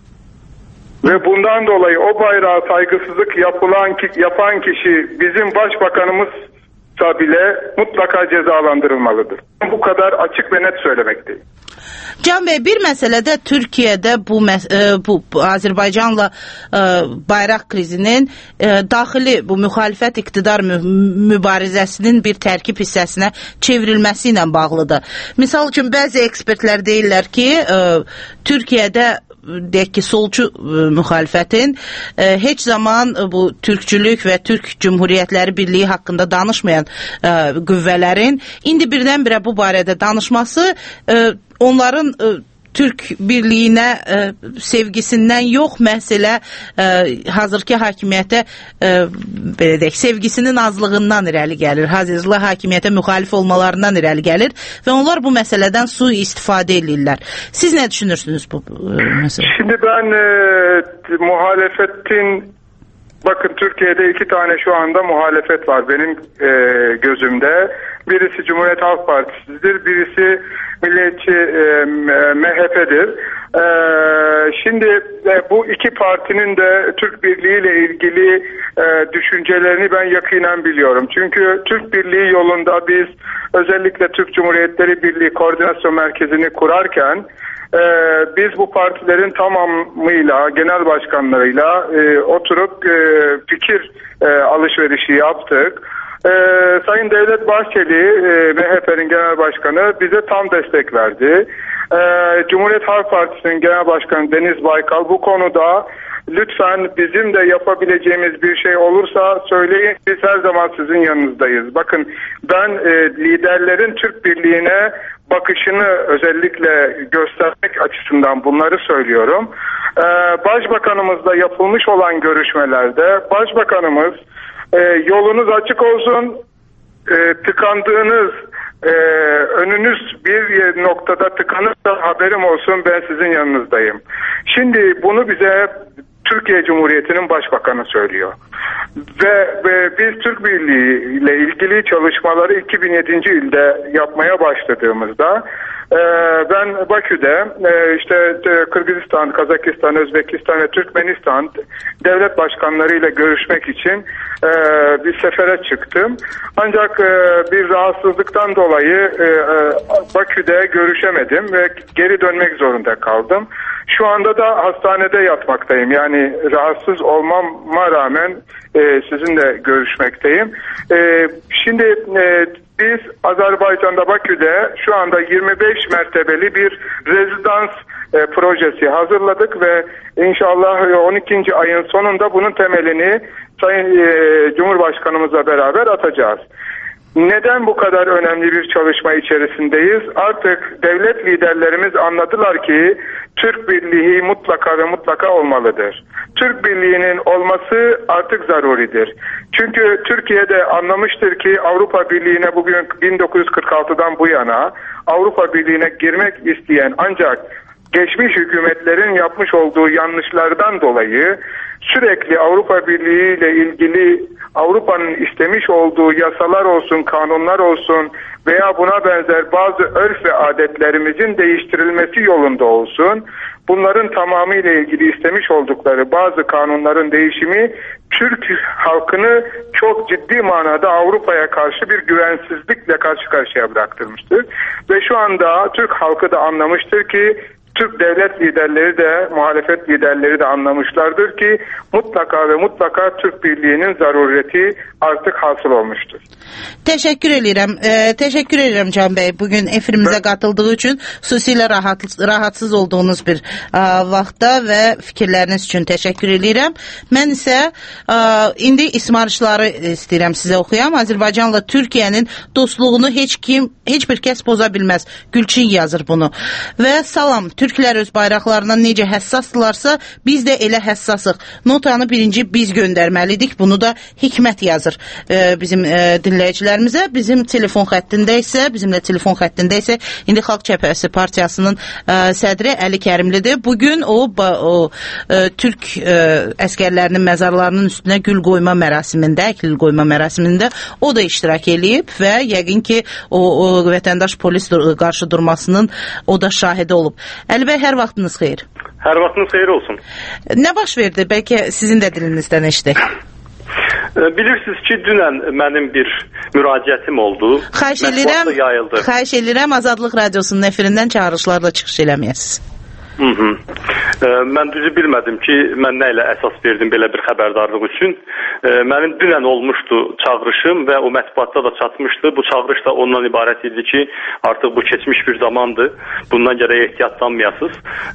Ve bundan dolayı o bayrağa saygısızlık yapan kişi bizim başbakanımızsa bile mutlaka cezalandırılmalıdır. Bu kadar açık ve net söylemekteyim. Can Bey, bir məsələdə Türkiyədə bu Azərbaycanla bayraq krizinin daxili bu müxalifət iqtidar mübarizəsinin bir tərkib hissəsinə çevrilməsi ilə bağlıdır. Misal üçün bəzi ekspertlər deyirlər ki, Türkiyədə deyək ki, solcu müxalifətin heç zaman bu türkçülük və Türk Cumhuriyyətləri Birliyi haqqında danışmayan qüvvələrin indi birdən-birə bu barədə danışması onların Türk birliyinə sevgisindən yox, məsələ hazırki hakimiyyətə belə deyək, sevgisinin azlığından irəli gəlir, hazırlı hakimiyyətə müxalif olmalarından irəli gəlir və onlar bu məsələdən sui-istifadə edirlər. Siz nə düşünürsünüz bu məsələ? Şimdi ben muhalefetin, bakın Türkiye'de 2 tane şu anda muhalefet var benim gözümde. Birisi Cumhuriyet Halk Partisi'dir, birisi Milliyetçi MHP'dir. Şimdi bu iki partinin de Türk Birliği ile ilgili düşüncelerini ben yakinen biliyorum. Çünkü Türk Birliği yolunda biz özellikle Türk Cumhuriyetleri Birliği Koordinasyon Merkezi'ni kurarken biz bu partilerin tamamıyla, genel başkanlarıyla oturup fikir alışverişi yaptık. Sayın Devlet Bahçeli, MHP'nin genel başkanı, bize tam destek verdi. Cumhuriyet Halk Partisi'nin genel başkanı Deniz Baykal bu konuda lütfen bizim de yapabileceğimiz bir şey olursa söyleyin, biz her zaman sizin yanınızdayız. Bakın ben liderlerin Türk Birliği'ne bakışını özellikle göstermek açısından bunları söylüyorum. Başbakanımızla yapılmış olan görüşmelerde Başbakanımız yolunuz açık olsun, tıkandığınız önünüz bir noktada tıkanırsa haberim olsun, ben sizin yanınızdayım. Şimdi bunu bize Türkiye Cumhuriyeti'nin başbakanı söylüyor. Ve biz Türk Birliği ile ilgili çalışmaları 2007. yılda yapmaya başladığımızda ben Bakü'de işte Kırgızistan, Kazakistan, Özbekistan ve Türkmenistan devlet başkanlarıyla görüşmek için bir sefere çıktım. Ancak bir rahatsızlıktan dolayı Bakü'de görüşemedim ve geri dönmek zorunda kaldım. Şu anda da hastanede yatmaktayım. Yani rahatsız olmama rağmen sizinle görüşmekteyim. Şimdi biz Azerbaycan'da Bakü'de şu anda 25 mertebeli bir rezidans projesi hazırladık ve inşallah 12. ayın sonunda bunun temelini Sayın Cumhurbaşkanımızla beraber atacağız. Neden bu kadar önemli bir çalışma içerisindeyiz? Artık devlet liderlerimiz anladılar ki Türk Birliği mutlaka ve mutlaka olmalıdır. Türk Birliği'nin olması artık zaruridir. Çünkü Türkiye'de anlamıştır ki Avrupa Birliği'ne bugün 1946'dan bu yana Avrupa Birliği'ne girmek isteyen ancak geçmiş hükümetlerin yapmış olduğu yanlışlardan dolayı sürekli Avrupa Birliği ile ilgili Avrupa'nın istemiş olduğu yasalar olsun, kanunlar olsun veya buna benzer bazı örf ve adetlerimizin değiştirilmesi yolunda olsun, bunların tamamıyla ilgili istemiş oldukları bazı kanunların değişimi Türk halkını çok ciddi manada Avrupa'ya karşı bir güvensizlikle karşı karşıya bıraktırmıştır. Ve şu anda Türk halkı da anlamıştır ki Türk devlet liderleri de, muhalefet liderleri de anlamışlardır ki mutlaka ve mutlaka Türk Birliği'nin zarureti artık hasıl olmuştur. Teşekkür edirəm Can Bey. Bugün efirimizə qatıldığı üçün xüsusilə rahatsız olduğunuz bir vaxtda və fikirləriniz üçün təşəkkür edirəm. Mən isə indi ismarışları istəyirəm sizə oxuyam. Azərbaycanla Türkiyənin dostluğunu heç bir kəs poza bilməz. Gülçin yazır bunu. Və salam türklər öz bayraqlarından necə həssasdırlarsa, biz də elə həssasıq. Notanı birinci biz göndərməlidik. Bunu da Hikmət yazır bizim dinləyicilərimizə. Bizimlə telefon xəttində isə indi Xalq Cəbhəsi Partiyasının sədri Əli Kərimlidir. Bugün o türk əskərlərinin məzarlarının üstünə gül qoyma mərasimində, əklil qoyma mərasimində o da iştirak eləyib və yəqin ki, o vətəndaş polis qarşı durmasının o da şahidi olub. Əli bəy, hər vaxtınız xeyir. Hər vaxtınız xeyir olsun. Nə baş verdi? Bəlkə sizin də dilinizdən eşidək. Bilirsiniz ki, dünən mənim bir müraciətim oldu. Xahiş edirəm, Azadlıq Radiosunun efirindən çağırışlarla çıxış eləməyəsiniz. Mən düzü bilmədim ki, mən nə ilə əsas verdim belə bir xəbərdarlıq üçün. Mənim dünən olmuşdu çağırışım və o mətbuatda da çatmışdı. Bu çağırış da ondan ibarət idi ki, artıq bu keçmiş bir zamandır. Bundan gərək ehtiyatlanmayasınız.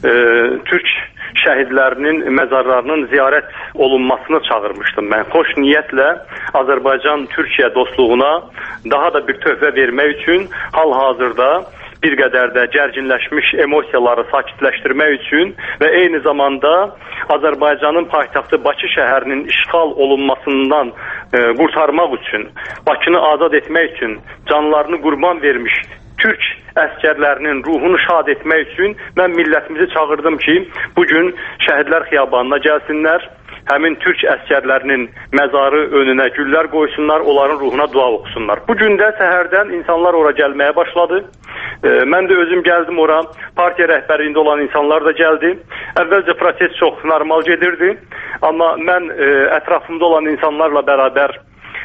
Türk şəhidlərinin məzarlarının ziyarət olunmasını çağırmışdım mən. Xoş niyyətlə Azərbaycan-Türkiyə dostluğuna daha da bir töhfə vermək üçün hal-hazırda bir qədər də gərginləşmiş emosiyaları sakitləşdirmək üçün və eyni zamanda Azərbaycanın paytaxtı Bakı şəhərinin işğal olunmasından qurtarmaq üçün, Bakını azad etmək üçün canlarını qurban vermiş Türk əskərlərinin ruhunu şad etmək üçün mən millətimizi çağırdım ki, bugün şəhidlər xiyabanına gəlsinlər, həmin Türk əskərlərinin məzarı önünə güllər qoysunlar, onların ruhuna dua oxusunlar. Bugün də səhərdən insanlar ora gəlməyə başladı. Mən də özüm gəldim ora, partiya rəhbərliyində olan insanlar da gəldi. Əvvəlcə proses çox normal gedirdi, amma mən ətrafımda olan insanlarla bərabər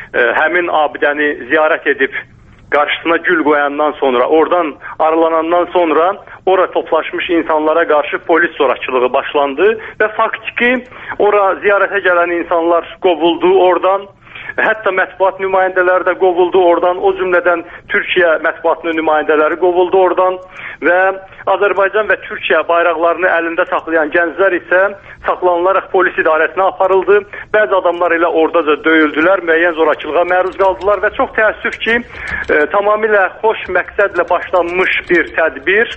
həmin abidəni ziyarət edib, qarşısına gül qoyandan sonra, oradan aralanandan sonra ora toplaşmış insanlara qarşı polis zorakılığı başlandı və faktiki ora ziyarətə gələn insanlar qovuldu oradan. Hətta mətbuat nümayəndələri də qovuldu oradan, o cümlədən Türkiyə mətbuatının nümayəndələri qovuldu oradan və Azərbaycan və Türkiyə bayraqlarını əlində saxlayan gənclər isə saxlanılaraq polis idarəsinə aparıldı. Bəzi adamlar ilə oradaca döyüldülər, müəyyən zorakılığa məruz qaldılar və çox təəssüf ki, tamamilə xoş məqsədlə başlanmış bir tədbir,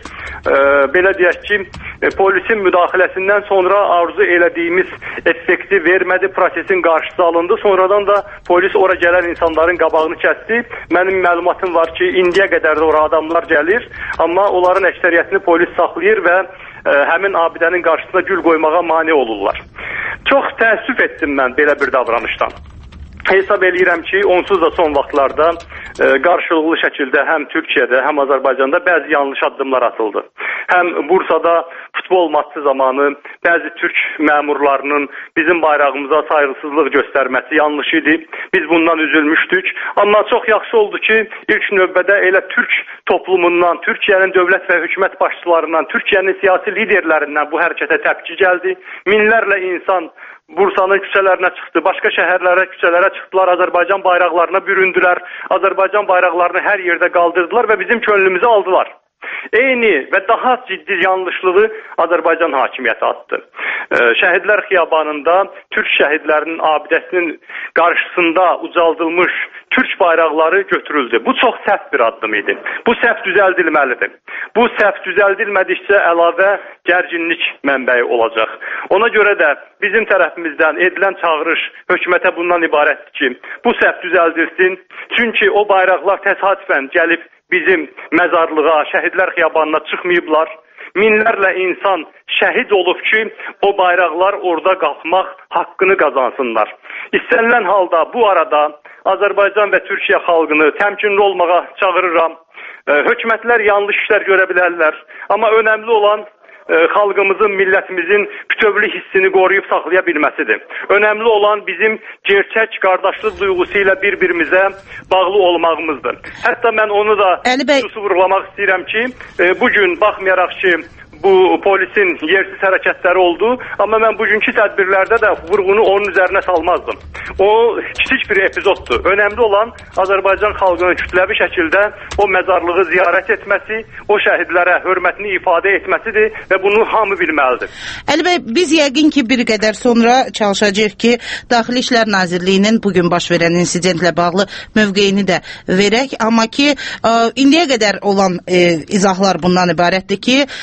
belə deyək ki, polisin müdaxiləsindən sonra arzu elədiyimiz effekti vermədi, prosesin qarşısı alındı. Sonradan da polis ora gələn insanların qabağını kəsdi. Mənim məlumatım var ki, indiyə qədər də ora adamlar gəlir, amma onların əksəriyyətini polis saxlayır və həmin abidənin qarşısına gül qoymağa mane olurlar. Çox təəssüf etdim mən belə bir davranışdan. Hesab eləyirəm ki, onsuz da son vaxtlarda qarşılıqlı şəkildə həm Türkiyədə, həm Azərbaycanda bəzi yanlış addımlar atıldı. Həm Bursada futbol matçı zamanı bəzi Türk məmurlarının bizim bayrağımıza saygısızlıq göstərməsi yanlış idi. Biz bundan üzülmüşdük. Amma çox yaxşı oldu ki, ilk növbədə elə Türk toplumundan, Türkiyənin dövlət və hökumət başçılarından, Türkiyənin siyasi liderlərindən bu hərəkətə təpki gəldi. Minlərlə insan Bursanın küçələrinə çıxdı, başqa şəhərlərə, küçələrə çıxdılar, Azərbaycan bayraqlarına büründülər, Azərbaycan bayraqlarını hər yerdə qaldırdılar və bizim könlümüzü aldılar. Eyni və daha ciddi yanlışlığı Azərbaycan hakimiyyəti atdı. Şəhidlər xiyabanında Türk şəhidlərinin abidəsinin qarşısında ucaldılmış Türk bayraqları götürüldü. Bu çox səhv bir addım idi. Bu səhv düzəldilməlidir. Bu səhv düzəldilmədikcə əlavə gərginlik mənbəyi olacaq. Ona görə də bizim tərəfimizdən edilən çağırış hökumətə bundan ibarətdir ki, bu səhv düzəldilsin. Çünki o bayraqlar təsadüfən gəlib bizim məzarlığa, şəhidlər xiyabanına çıxmayıblar. Minlərlə insan şəhid olub ki, o bayraqlar orada qalxmaq haqqını qazansınlar. İstənilən halda bu arada Azərbaycan və Türkiyə xalqını təmkinli olmağa çağırıram. Hökumətlər yanlış işlər görə bilərlər. Amma önəmli olan xalqımızın, millətimizin bütövlü hissini qoruyub saxlaya bilməsidir. Önəmli olan bizim gerçək qardaşlıq duyğusu ilə bir-birimizə bağlı olmağımızdır. Hətta mən onu da xüsusi vurğulamaq istəyirəm ki, bugün baxmayaraq ki, bu polisin yersiz hərəkətləri oldu, amma mən bugünkü tədbirlərdə də vurğunu onun üzərinə salmazdım. O kiçik bir epizoddur. Önəmli olan Azərbaycan xalqının kütləvi şəkildə o məzarlığı ziyarət etməsi, o şəhidlərə hörmətini ifadə etməsidir və bunu hamı bilməlidir. Əli bəy, biz yəqin ki, bir qədər sonra çalışacağıq ki, Daxili İşlər Nazirliyinin bugün baş verən insidentlə bağlı mövqeyini də verək, amma ki, indiyə qədər olan izahlar bundan ibarətdir ki,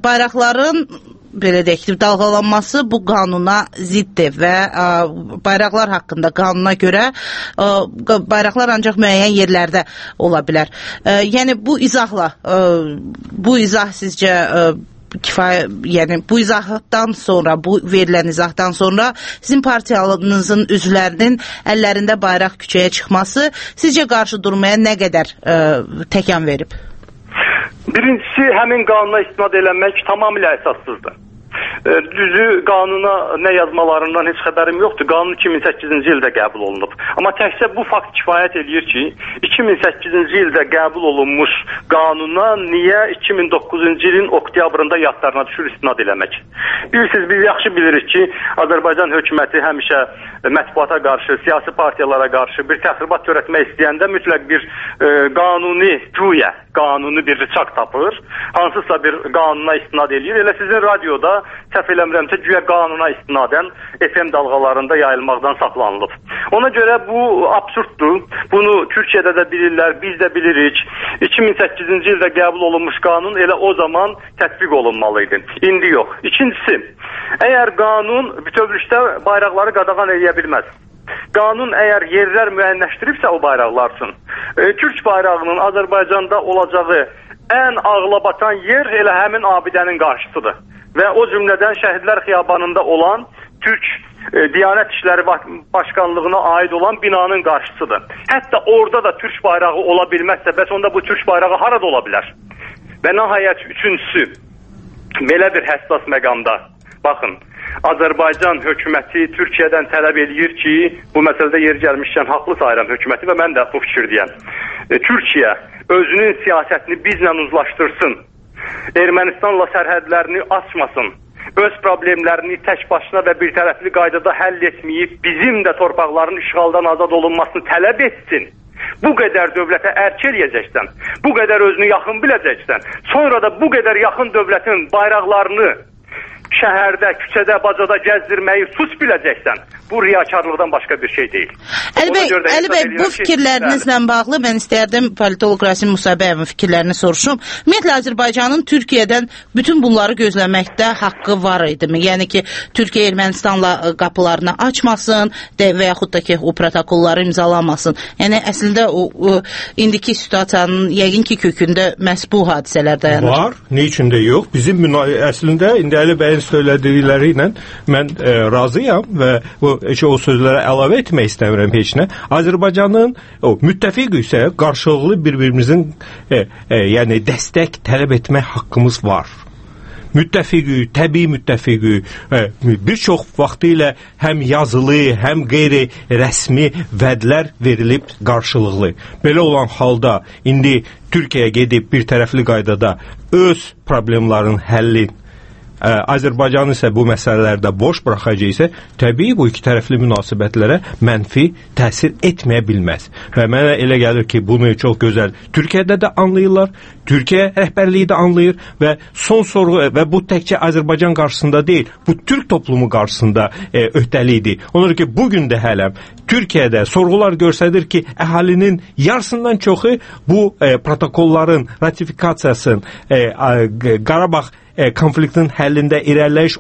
bayraqların belə deyək ki, dalğalanması bu qanuna ziddir və bayraqlar haqqında qanuna görə bayraqlar ancaq müəyyən yerlərdə ola bilər. Yəni bu izahla, bu izah sizcə yəni bu izahdan sonra, bu verilən izahdan sonra sizin partiyanızın üzvlərinin əllərində bayraq küçəyə çıxması sizcə qarşı durmaya nə qədər təkan verib? Birincisi, həmin qanuna istinad eləmək tamamilə əsassızdır. Düzü qanuna nə yazmalarından heç xəbərim yoxdur. Qanun 2008-ci ildə qəbul olunub. Amma təkcə bu fakt kifayət eləyir ki, 2008-ci ildə qəbul olunmuş qanuna niyə 2009-cu ilin oktyabrında yadlarına düşür istinad eləmək? Bilirsiniz, biz yaxşı bilirik ki, Azərbaycan hökuməti həmişə mətbuata qarşı, siyasi partiyalara qarşı bir təxribat törətmək istəyəndə mütləq bir qanuni bir rıçaq tapır, hansısa bir qanuna istinad eləyir. Elə sizin radioda səhv eləmirəmsə güya qanuna istinadən FM dalğalarında yayılmaqdan saxlanılıb. Ona görə bu absurddur. Bunu Türkiyədə də bilirlər, biz də bilirik. 2008-ci ildə qəbul olunmuş qanun elə o zaman tətbiq olunmalıydı. İndi yox. İkincisi, əgər qanun bütövlükdə bayraqları qadağan edə bilməz. Qanun əgər yerlər müəyyənləşdiribsə o bayraqlar üçün, Türk bayrağının Azərbaycanda olacağı ən ağlabatan yer elə həmin abidənin qarşısıdır. Və o cümlədən Şəhidlər Xiyabanında olan Türk Diyanət İşləri Başkanlığına aid olan binanın qarşısıdır. Hətta orada da Türk bayrağı ola bilməzsə, bəs onda bu Türk bayrağı harada ola bilər? Və nəhayət üçüncüsü, belə bir həssas məqamda, baxın, Azərbaycan hökuməti Türkiyədən tələb eləyir ki, bu məsələdə yer gəlmişkən haqlı sayıram hökuməti və mən də bu fikirdəyəm. Türkiyə özünün siyasətini bizlə uzlaşdırsın, Ermənistanla sərhədlərini açmasın, öz problemlərini tək başına və bir tərəfli qaydada həll etməyib, bizim də torpaqların işğaldan azad olunmasını tələb etsin. Bu qədər dövlətə ərk eləyəcəksən, bu qədər özünü yaxın biləcəksən, sonra da bu qədər yaxın dövlətin bayraqlarını şəhərdə, küçədə, bacada gəzdirməyi sus biləcəksən. Bu riyakarlıqdan başqa bir şey deyil. Əli bəy, bu fikirlərinizlə bağlı mən istəyərdim politolog Rasim Musabəyevin fikirlərini soruşum. Ümumiyyətlə, Azərbaycanın Türkiyədən bütün bunları gözləməkdə haqqı var idimi? Yəni ki, Türkiyə Ermənistanla qapılarını açmasın və yaxud da ki, o protokolları imzalamasın. Yəni, əslində, indiki situasiyanın yəqin ki, kökündə məhz bu hadisələr dayanır. Var, ne üçün də yox. Bizim əslində, indi Əli bəyin söylədikləri ilə mən razıyam və o sözlərə əlavə etmək istəmirəm heç nə. Azərbaycanın müttəfiq isə qarşılıqlı bir-birimizin yəni dəstək tələb etmək haqqımız var. Müttəfiqi, təbii müttəfiqi, bir çox vaxtı ilə həm yazılı, həm qeyri-rəsmi vədlər verilib qarşılıqlı. Belə olan halda indi Türkiyə gedib bir tərəfli qaydada öz problemlərin həllin Azərbaycan isə bu məsələlərdə boş buraxacaqsa, təbii bu iki tərəfli münasibətlərə mənfi təsir etməyə bilməz. Və mənə elə gəlir ki, bunu çox gözəl Türkiyədə də anlayırlar, Türkiyə rəhbərliyi də anlayır və son sorğu və bu təkcə Azərbaycan qarşısında deyil, bu Türk toplumu qarşısında öhdəlikdir. Ona ki, bugün də hələ Türkiyədə sorğular göstərir ki, əhalinin yarısından çoxu bu protokolların ratifikasiyasının Qarabağ konfliktin həllində irəliləyiş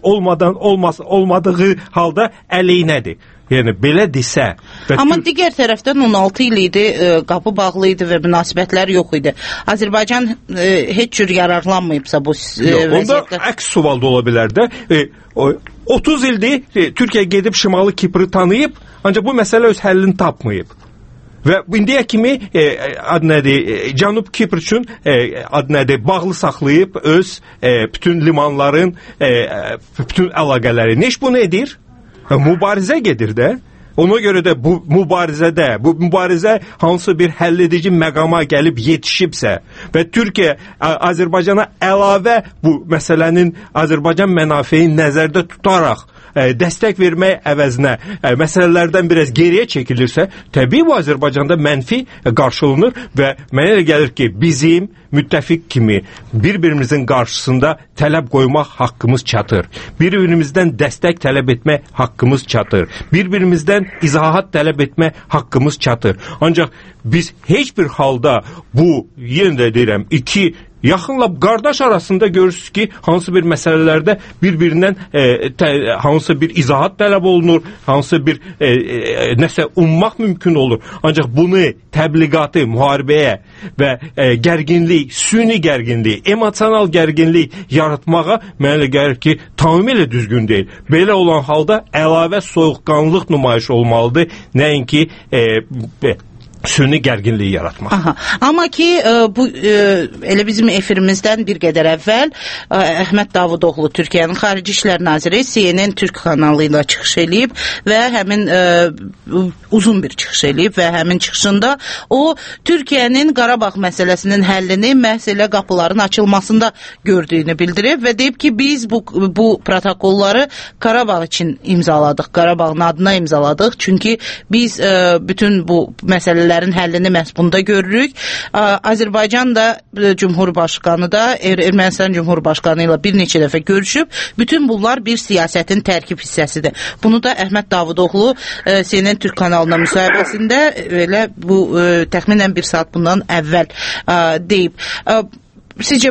olmadığı halda əleyhinədir. Yəni, belə desə... Amma digər tərəfdən 16 il idi, qapı bağlı idi və münasibətlər yox idi. Azərbaycan heç cür yararlanmayıbsa bu vəziyyətdə... Onda əks sual da ola bilər də. 30 ildir Türkiyə gedib Şimalı Kipri tanıyıb, ancaq bu məsələ öz həllini tapmayıb. Və indiyə kimi Cənub Kipr üçün bağlı saxlayıb öz bütün limanların bütün əlaqələri. Neş bunu edir? Mübarizə gedir də. Ona görə də bu mübarizə hansı bir həll edici məqama gəlib yetişibsə və Türkiyə Azərbaycana əlavə bu məsələnin Azərbaycan mənafeyi nəzərdə tutaraq dəstək vermək əvəzinə məsələlərdən biraz geriyə çəkilirsə, təbii bu Azərbaycanda mənfi qarşılanır və mənə elə gəlir ki, bizim müttəfiq kimi bir-birimizin qarşısında tələb qoymaq haqqımız çatır. Bir-birimizdən dəstək tələb etmək haqqımız çatır. Bir-birimizdən izahat tələb etmək haqqımız çatır. Ancaq biz heç bir halda bu, yenə də deyirəm, iki yaxınla qardaş arasında görürsünüz ki, hansı bir məsələlərdə bir-birindən hansı bir izahat tələb olunur, hansı bir nəsə ummaq mümkün olur. Ancaq bunu təbliğatı müharibəyə və gərginlik, süni gərginlik, emosional gərginlik yaratmağa mənə elə gəlir ki, tamamilə düzgün deyil. Belə olan halda əlavə soyuqqanlılıq nümayiş olmalıdır, nəinki süni gərginliyi yaratmaq. Aha. Amma ki bu elə bizim efirimizdən bir qədər əvvəl Əhməd Davutoğlu, Türkiyənin Xarici İşlər Naziri, CNN Türk kanalı ilə çıxış eləyib və həmin uzun bir çıxış eləyib və həmin çıxışında o Türkiyənin Qarabağ məsələsinin həllini məhz elə qapıların açılmasında gördüyünü bildirib və deyib ki, biz bu protokolları Qarabağ üçün imzaladıq, Qarabağın adına imzaladıq. Çünki biz bütün bu məsələlər həllini məhz bunda görürük. Azərbaycan da Cumhurbaşqanı da Ermənistan Cumhurbaşqanı ilə bir neçə dəfə görüşüb. Bütün bunlar bir siyasətin tərkib hissəsidir. Bunu da Əhməd Davutoğlu CNN Türk kanalına müsahibəsində elə bu təxminən bir saat bundan əvvəl deyib. Sizcə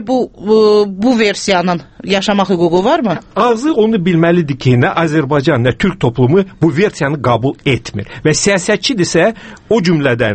bu versiyanın yaşamaq hüququ varmı? Ağzı onu bilməlidir ki, nə Azərbaycan, nə Türk toplumu bu versiyanı qəbul etmir. Və siyasətçidirsə o cümlədən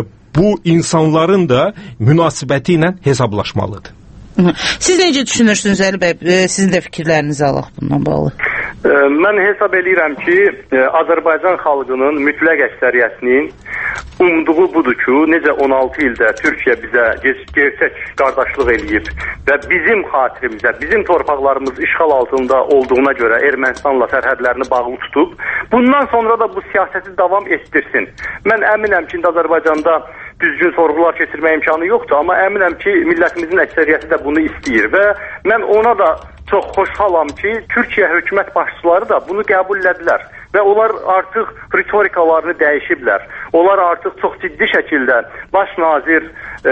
bu insanların da münasibəti ilə hesablaşmalıdır. Siz necə düşünürsünüz Əli bəy? Sizin də fikirlərinizi alaq bundan bağlı. Mən hesab edirəm ki, Azərbaycan xalqının mütləq əksəriyyətinin umduğu budur ki, necə 16 ildə Türkiyə bizə gerçək qardaşlıq eləyib və bizim xatirimizə, bizim torpaqlarımız işğal altında olduğuna görə Ermənistanla sərhədlərini bağlı tutub, bundan sonra da bu siyasəti davam etdirsin. Mən əminəm ki, Azərbaycanda düzgün sorğular keçirmə imkanı yoxdur, amma əminəm ki, millətimizin əksəriyyəti də bunu istəyir və mən ona da çox xoşhalam ki, Türkiyə hökumət başçıları da bunu qəbul edilər və onlar artıq ritorikalarını dəyişiblər. Onlar artıq çox ciddi şəkildə baş nazir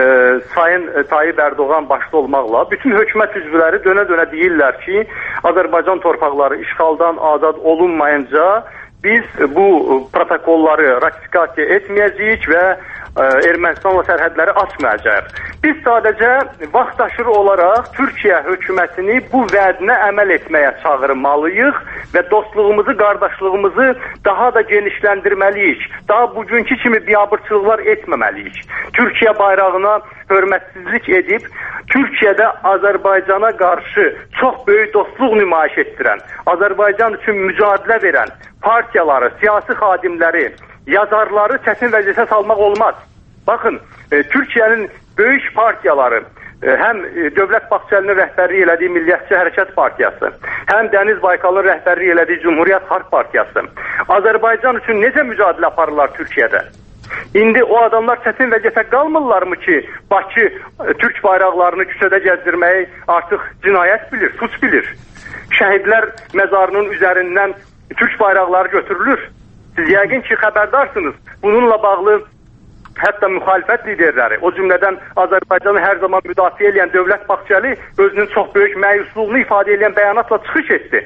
Sayın Tayyip Erdoğan başda olmaqla bütün hökumət üzvləri dönə-dönə deyirlər ki, Azərbaycan torpaqları işğaldan azad olunmayınca biz bu protokolları ratifikasiya etməyəcəyik və Ermənistanla sərhədləri açmayacaq. Biz sadəcə vaxtaşırı olaraq Türkiyə hökumətini bu vədinə əməl etməyə çağırmalıyıq və dostluğumuzu, qardaşlığımızı daha da genişləndirməliyik. Daha bugünkü kimi biabırçılıqlar etməməliyik. Türkiyə bayrağına hörmətsizlik edib, Türkiyədə Azərbaycana qarşı çox böyük dostluq nümayiş etdirən, Azərbaycan üçün mücadilə verən partiyaları, siyasi xadimləri, yazarları çətin vəziyyətə salmaq olmaz. Baxın, Türkiyənin böyük partiyaları, həm Dövlət Bahçəlinin rəhbərliyi elədiyi Milliyyətçi Hərəkat Partiyası, həm Dəniz Baykalın rəhbərliyi elədiyi Cumhuriyyət Xalq Partiyası Azərbaycan üçün necə mücadilə aparırlar Türkiyədə? İndi o adamlar çətin vəziyyətə qalmırlarmı ki, Bakı Türk bayraqlarını küçədə gəzdirməyi artıq cinayət bilir, suç bilir. Şəhidlər məzarının üzərindən Türk bayraqları götürülür. Siz yəqin ki, xəbərdarsınız. Bununla bağlı hətta müxalifət liderləri, o cümlədən Azərbaycanı hər zaman müdafiə edən Dövlət Bahçəli özünün çox böyük məyusluğunu ifadə edən bəyanatla çıxış etdi.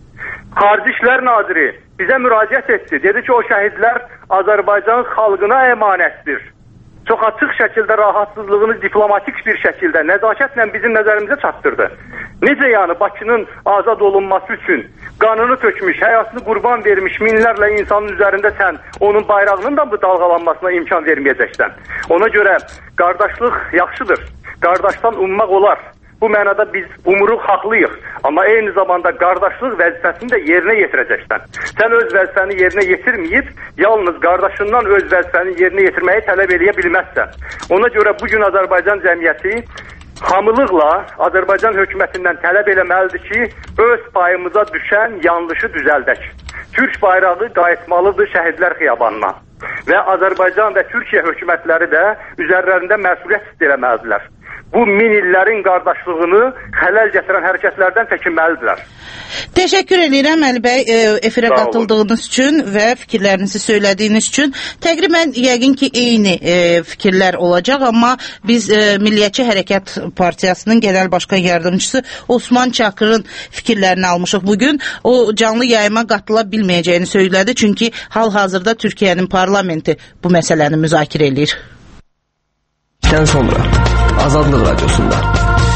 Xarici İşlər Naziri bizə müraciət etdi. Dedi ki, o şəhidlər Azərbaycan xalqına əmanətdir. Çox açıq şəkildə rahatsızlığını diplomatik bir şəkildə, nəzakətlə bizim nəzərimizə çatdırdı. Necə yəni Bakının azad olunması üçün qanını tökmüş, həyatını qurban vermiş minlərlə insanın üzərində sən onun bayrağının da bu dalğalanmasına imkan verməyəcəksən. Ona görə qardaşlıq yaxşıdır. Qardaşdan ummaq olar. Bu mənada biz umuruq, haqlıyıq. Amma eyni zamanda qardaşlıq vəzifəsini də yerinə yetirəcəksən. Sən öz vəzifəni yerinə yetirməyib, yalnız qardaşından öz vəzifəni yerinə yetirməyi tələb eləyə bilməzsən. Ona görə bugün Azərbaycan cəmiyyəti hamılıqla Azərbaycan hökumətindən tələb eləməlidir ki, öz payımıza düşən yanlışı düzəldək. Türk bayrağı qayıtmalıdır şəhidlər xiyabanına. Və Azərbaycan və Türkiyə hökumətləri də üzərlərində məsuliyyət hiss eləməlidirlər. Bu min illərin qardaşlığını xələl gətirən hərəkətlərdən çəkinməlidirlər. Təşəkkür edirəm Əli bəy efirə qatıldığınız üçün və fikirlərinizi söylədiyiniz üçün. Təqribən yəqin ki eyni fikirlər olacaq, amma biz Milliyyətçi Hərəkat Partiyasının Genel Başkan Yardımcısı Osman Çakırın fikirlərini almışıq bugün. O canlı yayıma qatıla bilməyəcəyini söylədi, çünki hal-hazırda Türkiyənin parlamenti bu məsələni müzakirə edir. Sonra Azadlıq Radiosunda.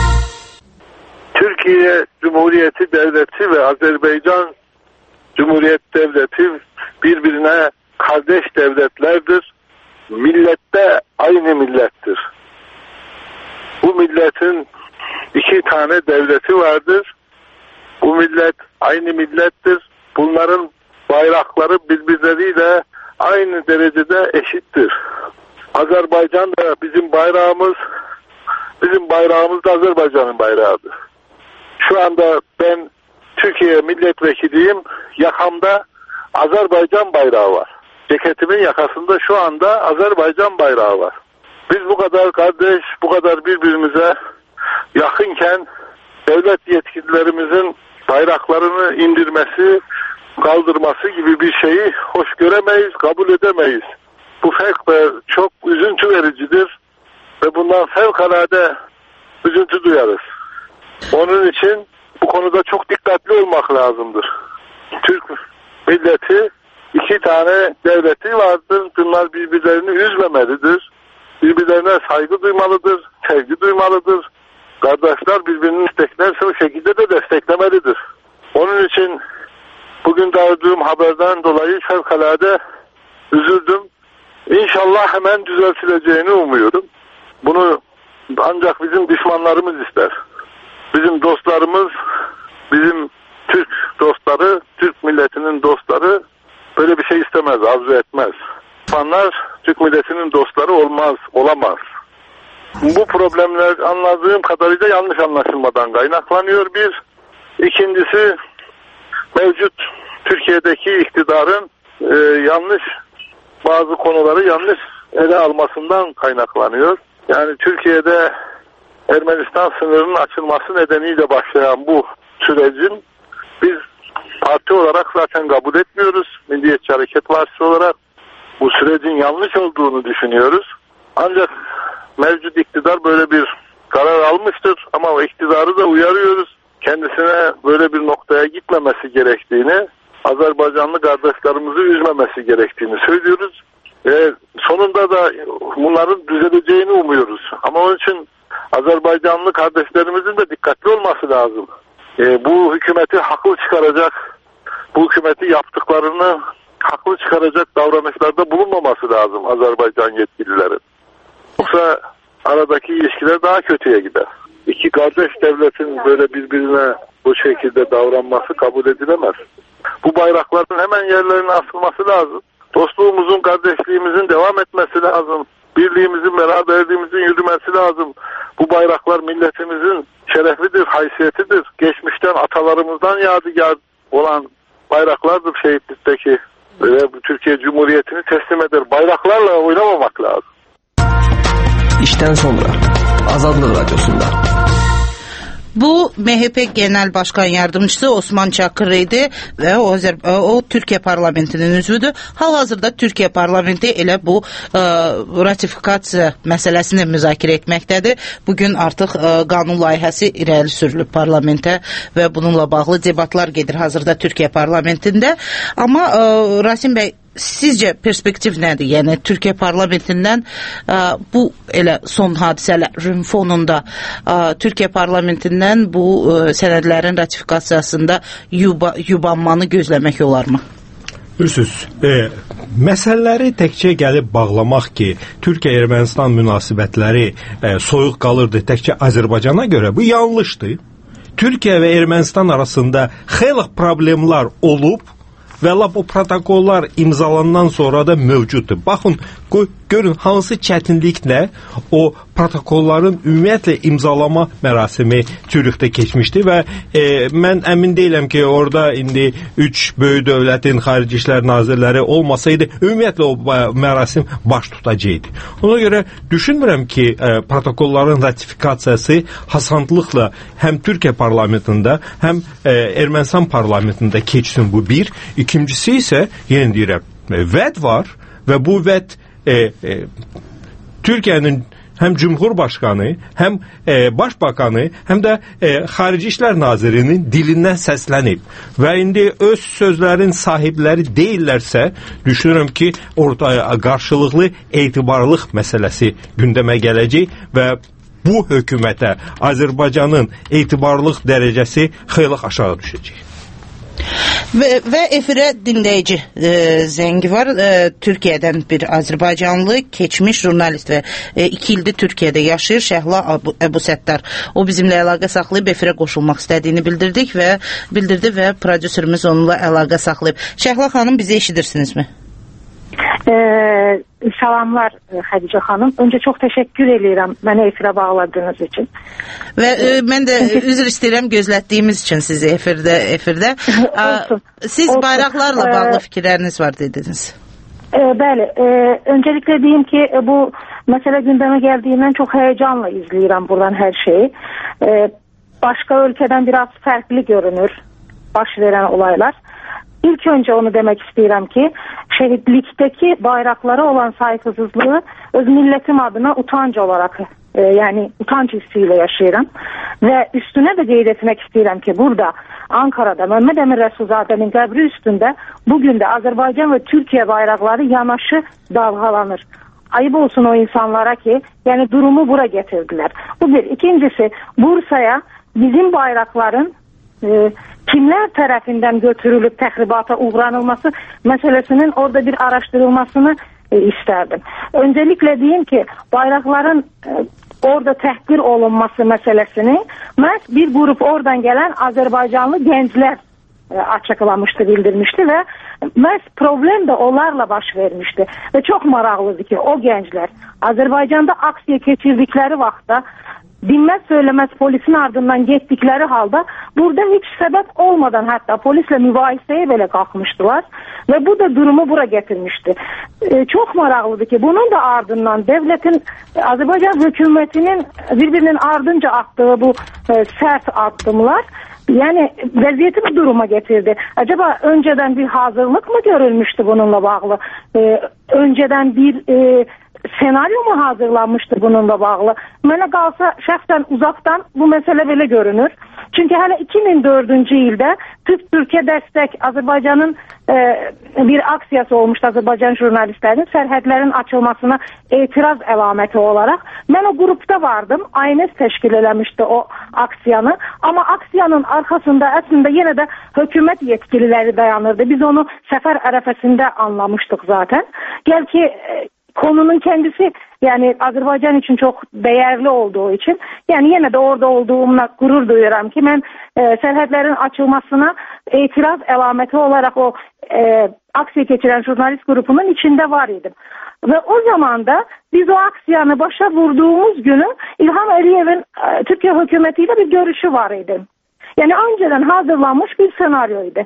Türkiye Cumhuriyeti Devleti ve Azerbaycan Cumhuriyet Devleti birbirine kardeş devletlerdir. Millette aynı millettir. Bu milletin 2 tane devleti vardır. Bu millet aynı millettir. Bunların bayrakları birbirleriyle aynı derecede eşittir. Azerbaycan da bizim bayrağımız da Azerbaycan'ın bayrağıdır. Şu anda ben Türkiye milletvekiliyim. Yakamda Azerbaycan bayrağı var. Ceketimin yakasında şu anda Azerbaycan bayrağı var. Biz bu kadar kardeş, bu kadar birbirimize yakınken devlet yetkililerimizin bayraklarını indirmesi, kaldırması gibi bir şeyi hoş göremeyiz, kabul edemeyiz. Bu çok üzüntü vericidir ve bundan fevkalade üzüntü duyarız. Onun için bu konuda çok dikkatli olmak lazımdır. Türk milleti 2 tane devleti vardır. Bunlar birbirlerini üzmemelidir. Birbirlerine saygı duymalıdır, sevgi duymalıdır. Kardeşler birbirini desteklerse o şekilde de desteklemelidir. Onun için bugün duyduğum haberden dolayı fevkalade üzüldüm. İnşallah hemen düzeltileceğini umuyorum. Bunu ancak bizim düşmanlarımız ister. Bizim dostlarımız, bizim Türk dostları, Türk milletinin dostları böyle bir şey istemez, arzu etmez. İnsanlar Türk milletinin dostları olamaz. Bu problemler anladığım kadarıyla yanlış anlaşılmadan kaynaklanıyor bir. İkincisi mevcut Türkiye'deki iktidarın bazı konuları yanlış ele almasından kaynaklanıyor. Yani Türkiye'de Ermenistan sınırının açılması nedeniyle başlayan bu sürecin biz parti olarak zaten kabul etmiyoruz. Milliyetçi Hareket Partisi olarak bu sürecin yanlış olduğunu düşünüyoruz. Ancak mevcut iktidar böyle bir karar almıştır ama o iktidarı da uyarıyoruz. Kendisine böyle bir noktaya gitmemesi gerektiğini, Azerbaycanlı kardeşlerimizi üzmemesi gerektiğini söylüyoruz. Sonunda da bunların düzeleceğini umuyoruz. Ama onun için Azerbaycanlı kardeşlerimizin de dikkatli olması lazım. Bu hükümeti haklı çıkaracak, bu hükümeti yaptıklarını haklı çıkaracak davranışlarda bulunmaması lazım Azerbaycan yetkililerin. Yoksa aradaki ilişkiler daha kötüye gider. 2 kardeş devletin böyle birbirine bu şekilde davranması kabul edilemez. Bu bayrakların hemen yerlerine asılması lazım. Dostluğumuzun, kardeşliğimizin devam etmesi lazım. Birliğimizin, beraberliğimizin yürümesi lazım. Bu bayraklar milletimizin şerefidir, haysiyetidir. Geçmişten atalarımızdan yadigar olan bayraklardır şehitlikteki. Ve Türkiye Cumhuriyeti'ni teslim eder. Bayraklarla oynamamak lazım. İşten sonra Azadlıq Radyosu'nda. Bu MHP Genel Başkan Yardımcısı Osman Çakır idi və o Türkiyə parlamentinin üzvüdür. Hal-hazırda Türkiyə parlamenti elə bu ratifikasiya məsələsini müzakirə etməkdədir. Bugün artıq qanun layihəsi irəli sürülüb parlamentə və bununla bağlı debatlar gedir hazırda Türkiyə parlamentində. Amma Rasim bəy, sizcə perspektiv nədir? Yəni Türkiyə parlamentindən bu elə son hadisələrin fonunda Türkiyə parlamentindən bu sənədlərin ratifikasiyasında yubanmanı gözləmək olarmı? Bilirsiniz, məsələləri təkcə gəlib bağlamaq ki, Türkiyə-Ermənistan münasibətləri soyuq qalırdı təkcə Azərbaycana görə, bu yanlışdır. Türkiyə və Ermənistan arasında xeyli problemlər olub və bu protokollar imzalandan sonra da mövcuddur. Baxın, görün hansı çətinliklə o protokolların ümumiyyətlə imzalama mərasimi Zürixdə keçmişdi və mən əmin deyiləm ki, orada indi 3 böyük dövlətin xarici işlər nazirləri olmasaydı, ümumiyyətlə o mərasim baş tutacaqdı. Ona görə düşünmürəm ki, protokolların ratifikasiyası hasanlıqla həm Türkiyə parlamentində, həm Ermənistan parlamentində keçsin, bu bir. İkincisi isə, yenə deyirəm, vəd var və bu vəd Türkiyənin həm Cumhurbaşqanı, həm Başbakanı, həm də Xarici İşlər Nazirinin dilindən səslənib. Və indi öz sözlərin sahibləri deyillərsə, düşünürəm ki, orada qarşılıqlı etibarlıq məsələsi gündəmə gələcək və bu hökumətə Azərbaycanın etibarlılıq dərəcəsi xeyli aşağı düşəcək. Və efirə dinləyici zəngi var. Türkiyədən bir Azərbaycanlı keçmiş jurnalist və 2 ildir Türkiyədə yaşayır Şəhla Əbusəttar. O bizimlə əlaqə saxlayıb efirə qoşulmaq istədiyini bildirdi və prodüserimiz onunla əlaqə saxlayıb. Şəhla xanım, bizi eşidirsinizmi? Salamlar Xədicə xanım. Öncə çox təşəkkür edirəm mənə efirə bağladığınız üçün. Və mən də üzr istəyirəm gözlətdiyimiz üçün sizi efirdə. Siz bayraqlarla bağlı fikirləriniz var dediniz. Bəli. Öncəliklə deyim ki, bu məsələ gündəmə gəldiyindən çox həyecanla izləyirəm buradan hər şeyi. Başqa ölkədən biraz fərqli görünür baş verən olaylar. İlk önce onu demek istəyirəm ki, şehitlikdeki bayraklara olan saygısızlığı öz milletim adına utanç olarak, yani utanç hissiyle yaşayıram. Ve üstüne de qeyd etmek istəyirəm ki, burada Ankara'da Mehmet Emin Resulzade'nin qəbri üstünde bugün de Azerbaycan ve Türkiye bayrakları yanaşı dalgalanır. Ayıp olsun o insanlara ki, yani durumu bura getirdiler. Bu bir. İkincisi, Bursa'ya bizim bayrakların kimler tarafından götürülüp təxribata uğranılması meselesinin orada bir araştırılmasını isterdim. Öncelikle diyeyim ki bayrakların orada təhqir olunması meselesini bir grup oradan gelen Azerbaycanlı gençler açıklamıştı, bildirmişti ve problem de onlarla baş vermişti. Ve çok maraqlıdır ki o gençler Azerbaycan'da aksiya keçirdikleri vaxtda dinmez söylemez polisin ardından getdikleri halda burada hiç sebep olmadan hatta polisle mübahiseye bile kalkmıştılar ve bu da durumu bura getirmişti. Çok maraqlıdır ki bunun da ardından devletin, Azerbaycan hükümetinin birbirinin ardınca attığı bu sert adımlar yani vəziyyəti bu duruma getirdi. Acaba önceden bir hazırlık mı görülmüştü bununla bağlı? Önceden bir senaryo mu hazırlanmıştı bununla bağlı? Mənə qalsa şəxsən uzaqdan bu məsələ belə görünür. Çünkü hələ 2004-cü ildə Türkiye dəstək Azerbaycanın bir aksiyası olmuştu Azerbaycan jurnalistlərinin sərhədlərin açılmasına etiraz əlaməti olarak. Mən o grupta vardım. ANS təşkil eləmişdi o aksiyanı. Ama aksiyanın arkasında aslında yine de hükümet yetkilileri dayanırdı. Biz onu səfər ərəfəsində anlamıştık zaten. Gel ki konunun kendisi yani Azerbaycan için çok değerli olduğu için yani yine de orada olduğumla gurur duyuyorum ki ben sərhədlərin açılmasına itiraz əlaməti olarak o aksiya keçiren jurnalist grubunun içinde var idim. Ve o zaman da biz o aksiyanı başa vurduğumuz günü İlham Əliyev'in Türkiye hükümetiyle bir görüşü var idi. Yani önceden hazırlanmış bir senaryoydu.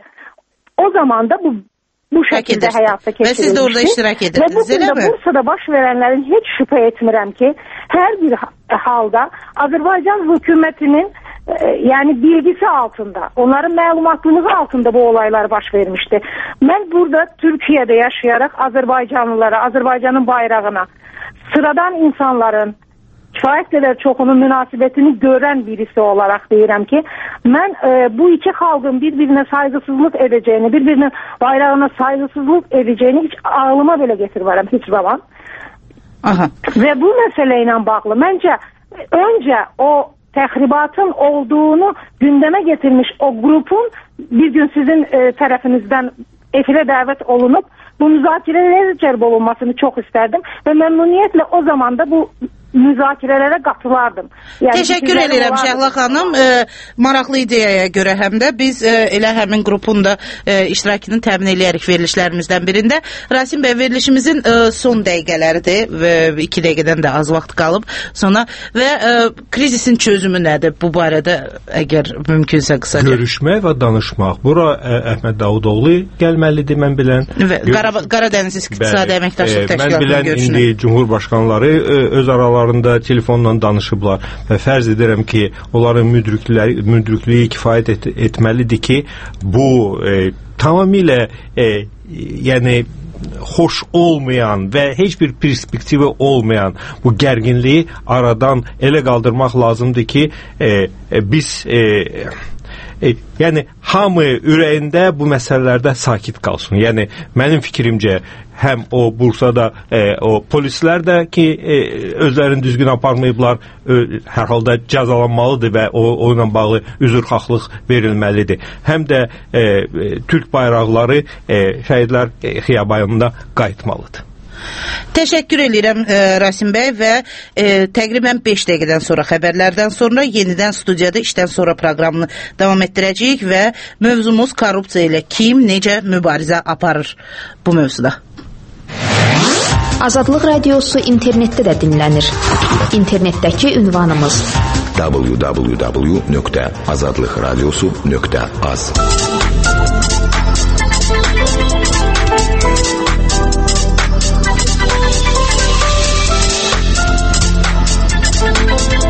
O zaman da bu şekilde hayatta keçirilmişti. Ve siz de orada iştirak edirdiniz, değil mi? Ve bugün de Bursa'da baş verenlerin hiç şüphe etmirəm ki, her bir halda Azerbaycan hükümetinin yani bilgisi altında, onların məlumatlılığı altında bu olaylar baş vermişti. Ben burada Türkiye'de yaşayarak Azerbaycanlılara, Azerbaycan'ın bayrağına, sıradan insanların, kifayət qədər çoxunun münasibətini görən birisi olarak deyirəm ki, mən bu iki xalqın bir-birine saygısızlık edeceğini, birbirinin bayrağına saygısızlık edeceğini hiç ağlıma belə getirmərəm hiç zaman. Aha. Ve bu meseleyle bağlı bence önce o təxribatın olduğunu gündeme getirmiş o grubun bir gün sizin tarafınızdan efirə dəvət olunup bu müzakirelere cəlb olunmasını çok isterdim ve memnuniyetle o zaman da bu müzakirələrə qatılardım. Yəni, təşəkkür edirəm Şəhla xanım. Maraqlı ideyaya görə həm də biz elə həmin qrupun da iştirakını təmin eləyərik verilişlərimizdən birində. Rasim bəy, verilişimizin son dəqiqələridir və 2 dəqiqədən də az vaxt qalıb sonra və krizisin çözümü nədir bu barədə əgər mümkünsə qısaca? Görüşmək və danışmaq. Bura Əhməd Davudoğlu gəlməlidir mən bilən. Qaradəniz İqtisadi Əməkdaşlıq Təşkilatının mən bilən görüşünə. İndi Cumhurbaşqanları öz aralarında telefonla danışıblar və fərz edirəm ki, onların müdrikliyi kifayət etməlidir ki, bu tamamilə yəni xoş olmayan və heç bir perspektivi olmayan bu gərginliyi aradan elə qaldırmaq lazımdır ki, biz Yəni hamı ürəyində bu məsələlərdə sakit qalsın. Yəni mənim fikrimcə həm o Bursada o polislər də ki özlərini düzgün aparmayıblar, hər halda cəzalanmalıdır və o ilə bağlı üzrxahlıq verilməlidir. Həm də Türk bayraqları şəhidlər xiyabanında qayıtmalıdır. Təşəkkür edirəm Rasim bəy və təqribən 5 dəqiqədən sonra xəbərlərdən sonra yenidən studiyada işdən sonra proqramını davam etdirəcəyik və mövzumuz korrupsiya ilə kim, necə mübarizə aparır bu mövzuda. Azadlıq Radiosu internetdə də dinlənir. İnternetdəki ünvanımız www.azadlıqradiosu.az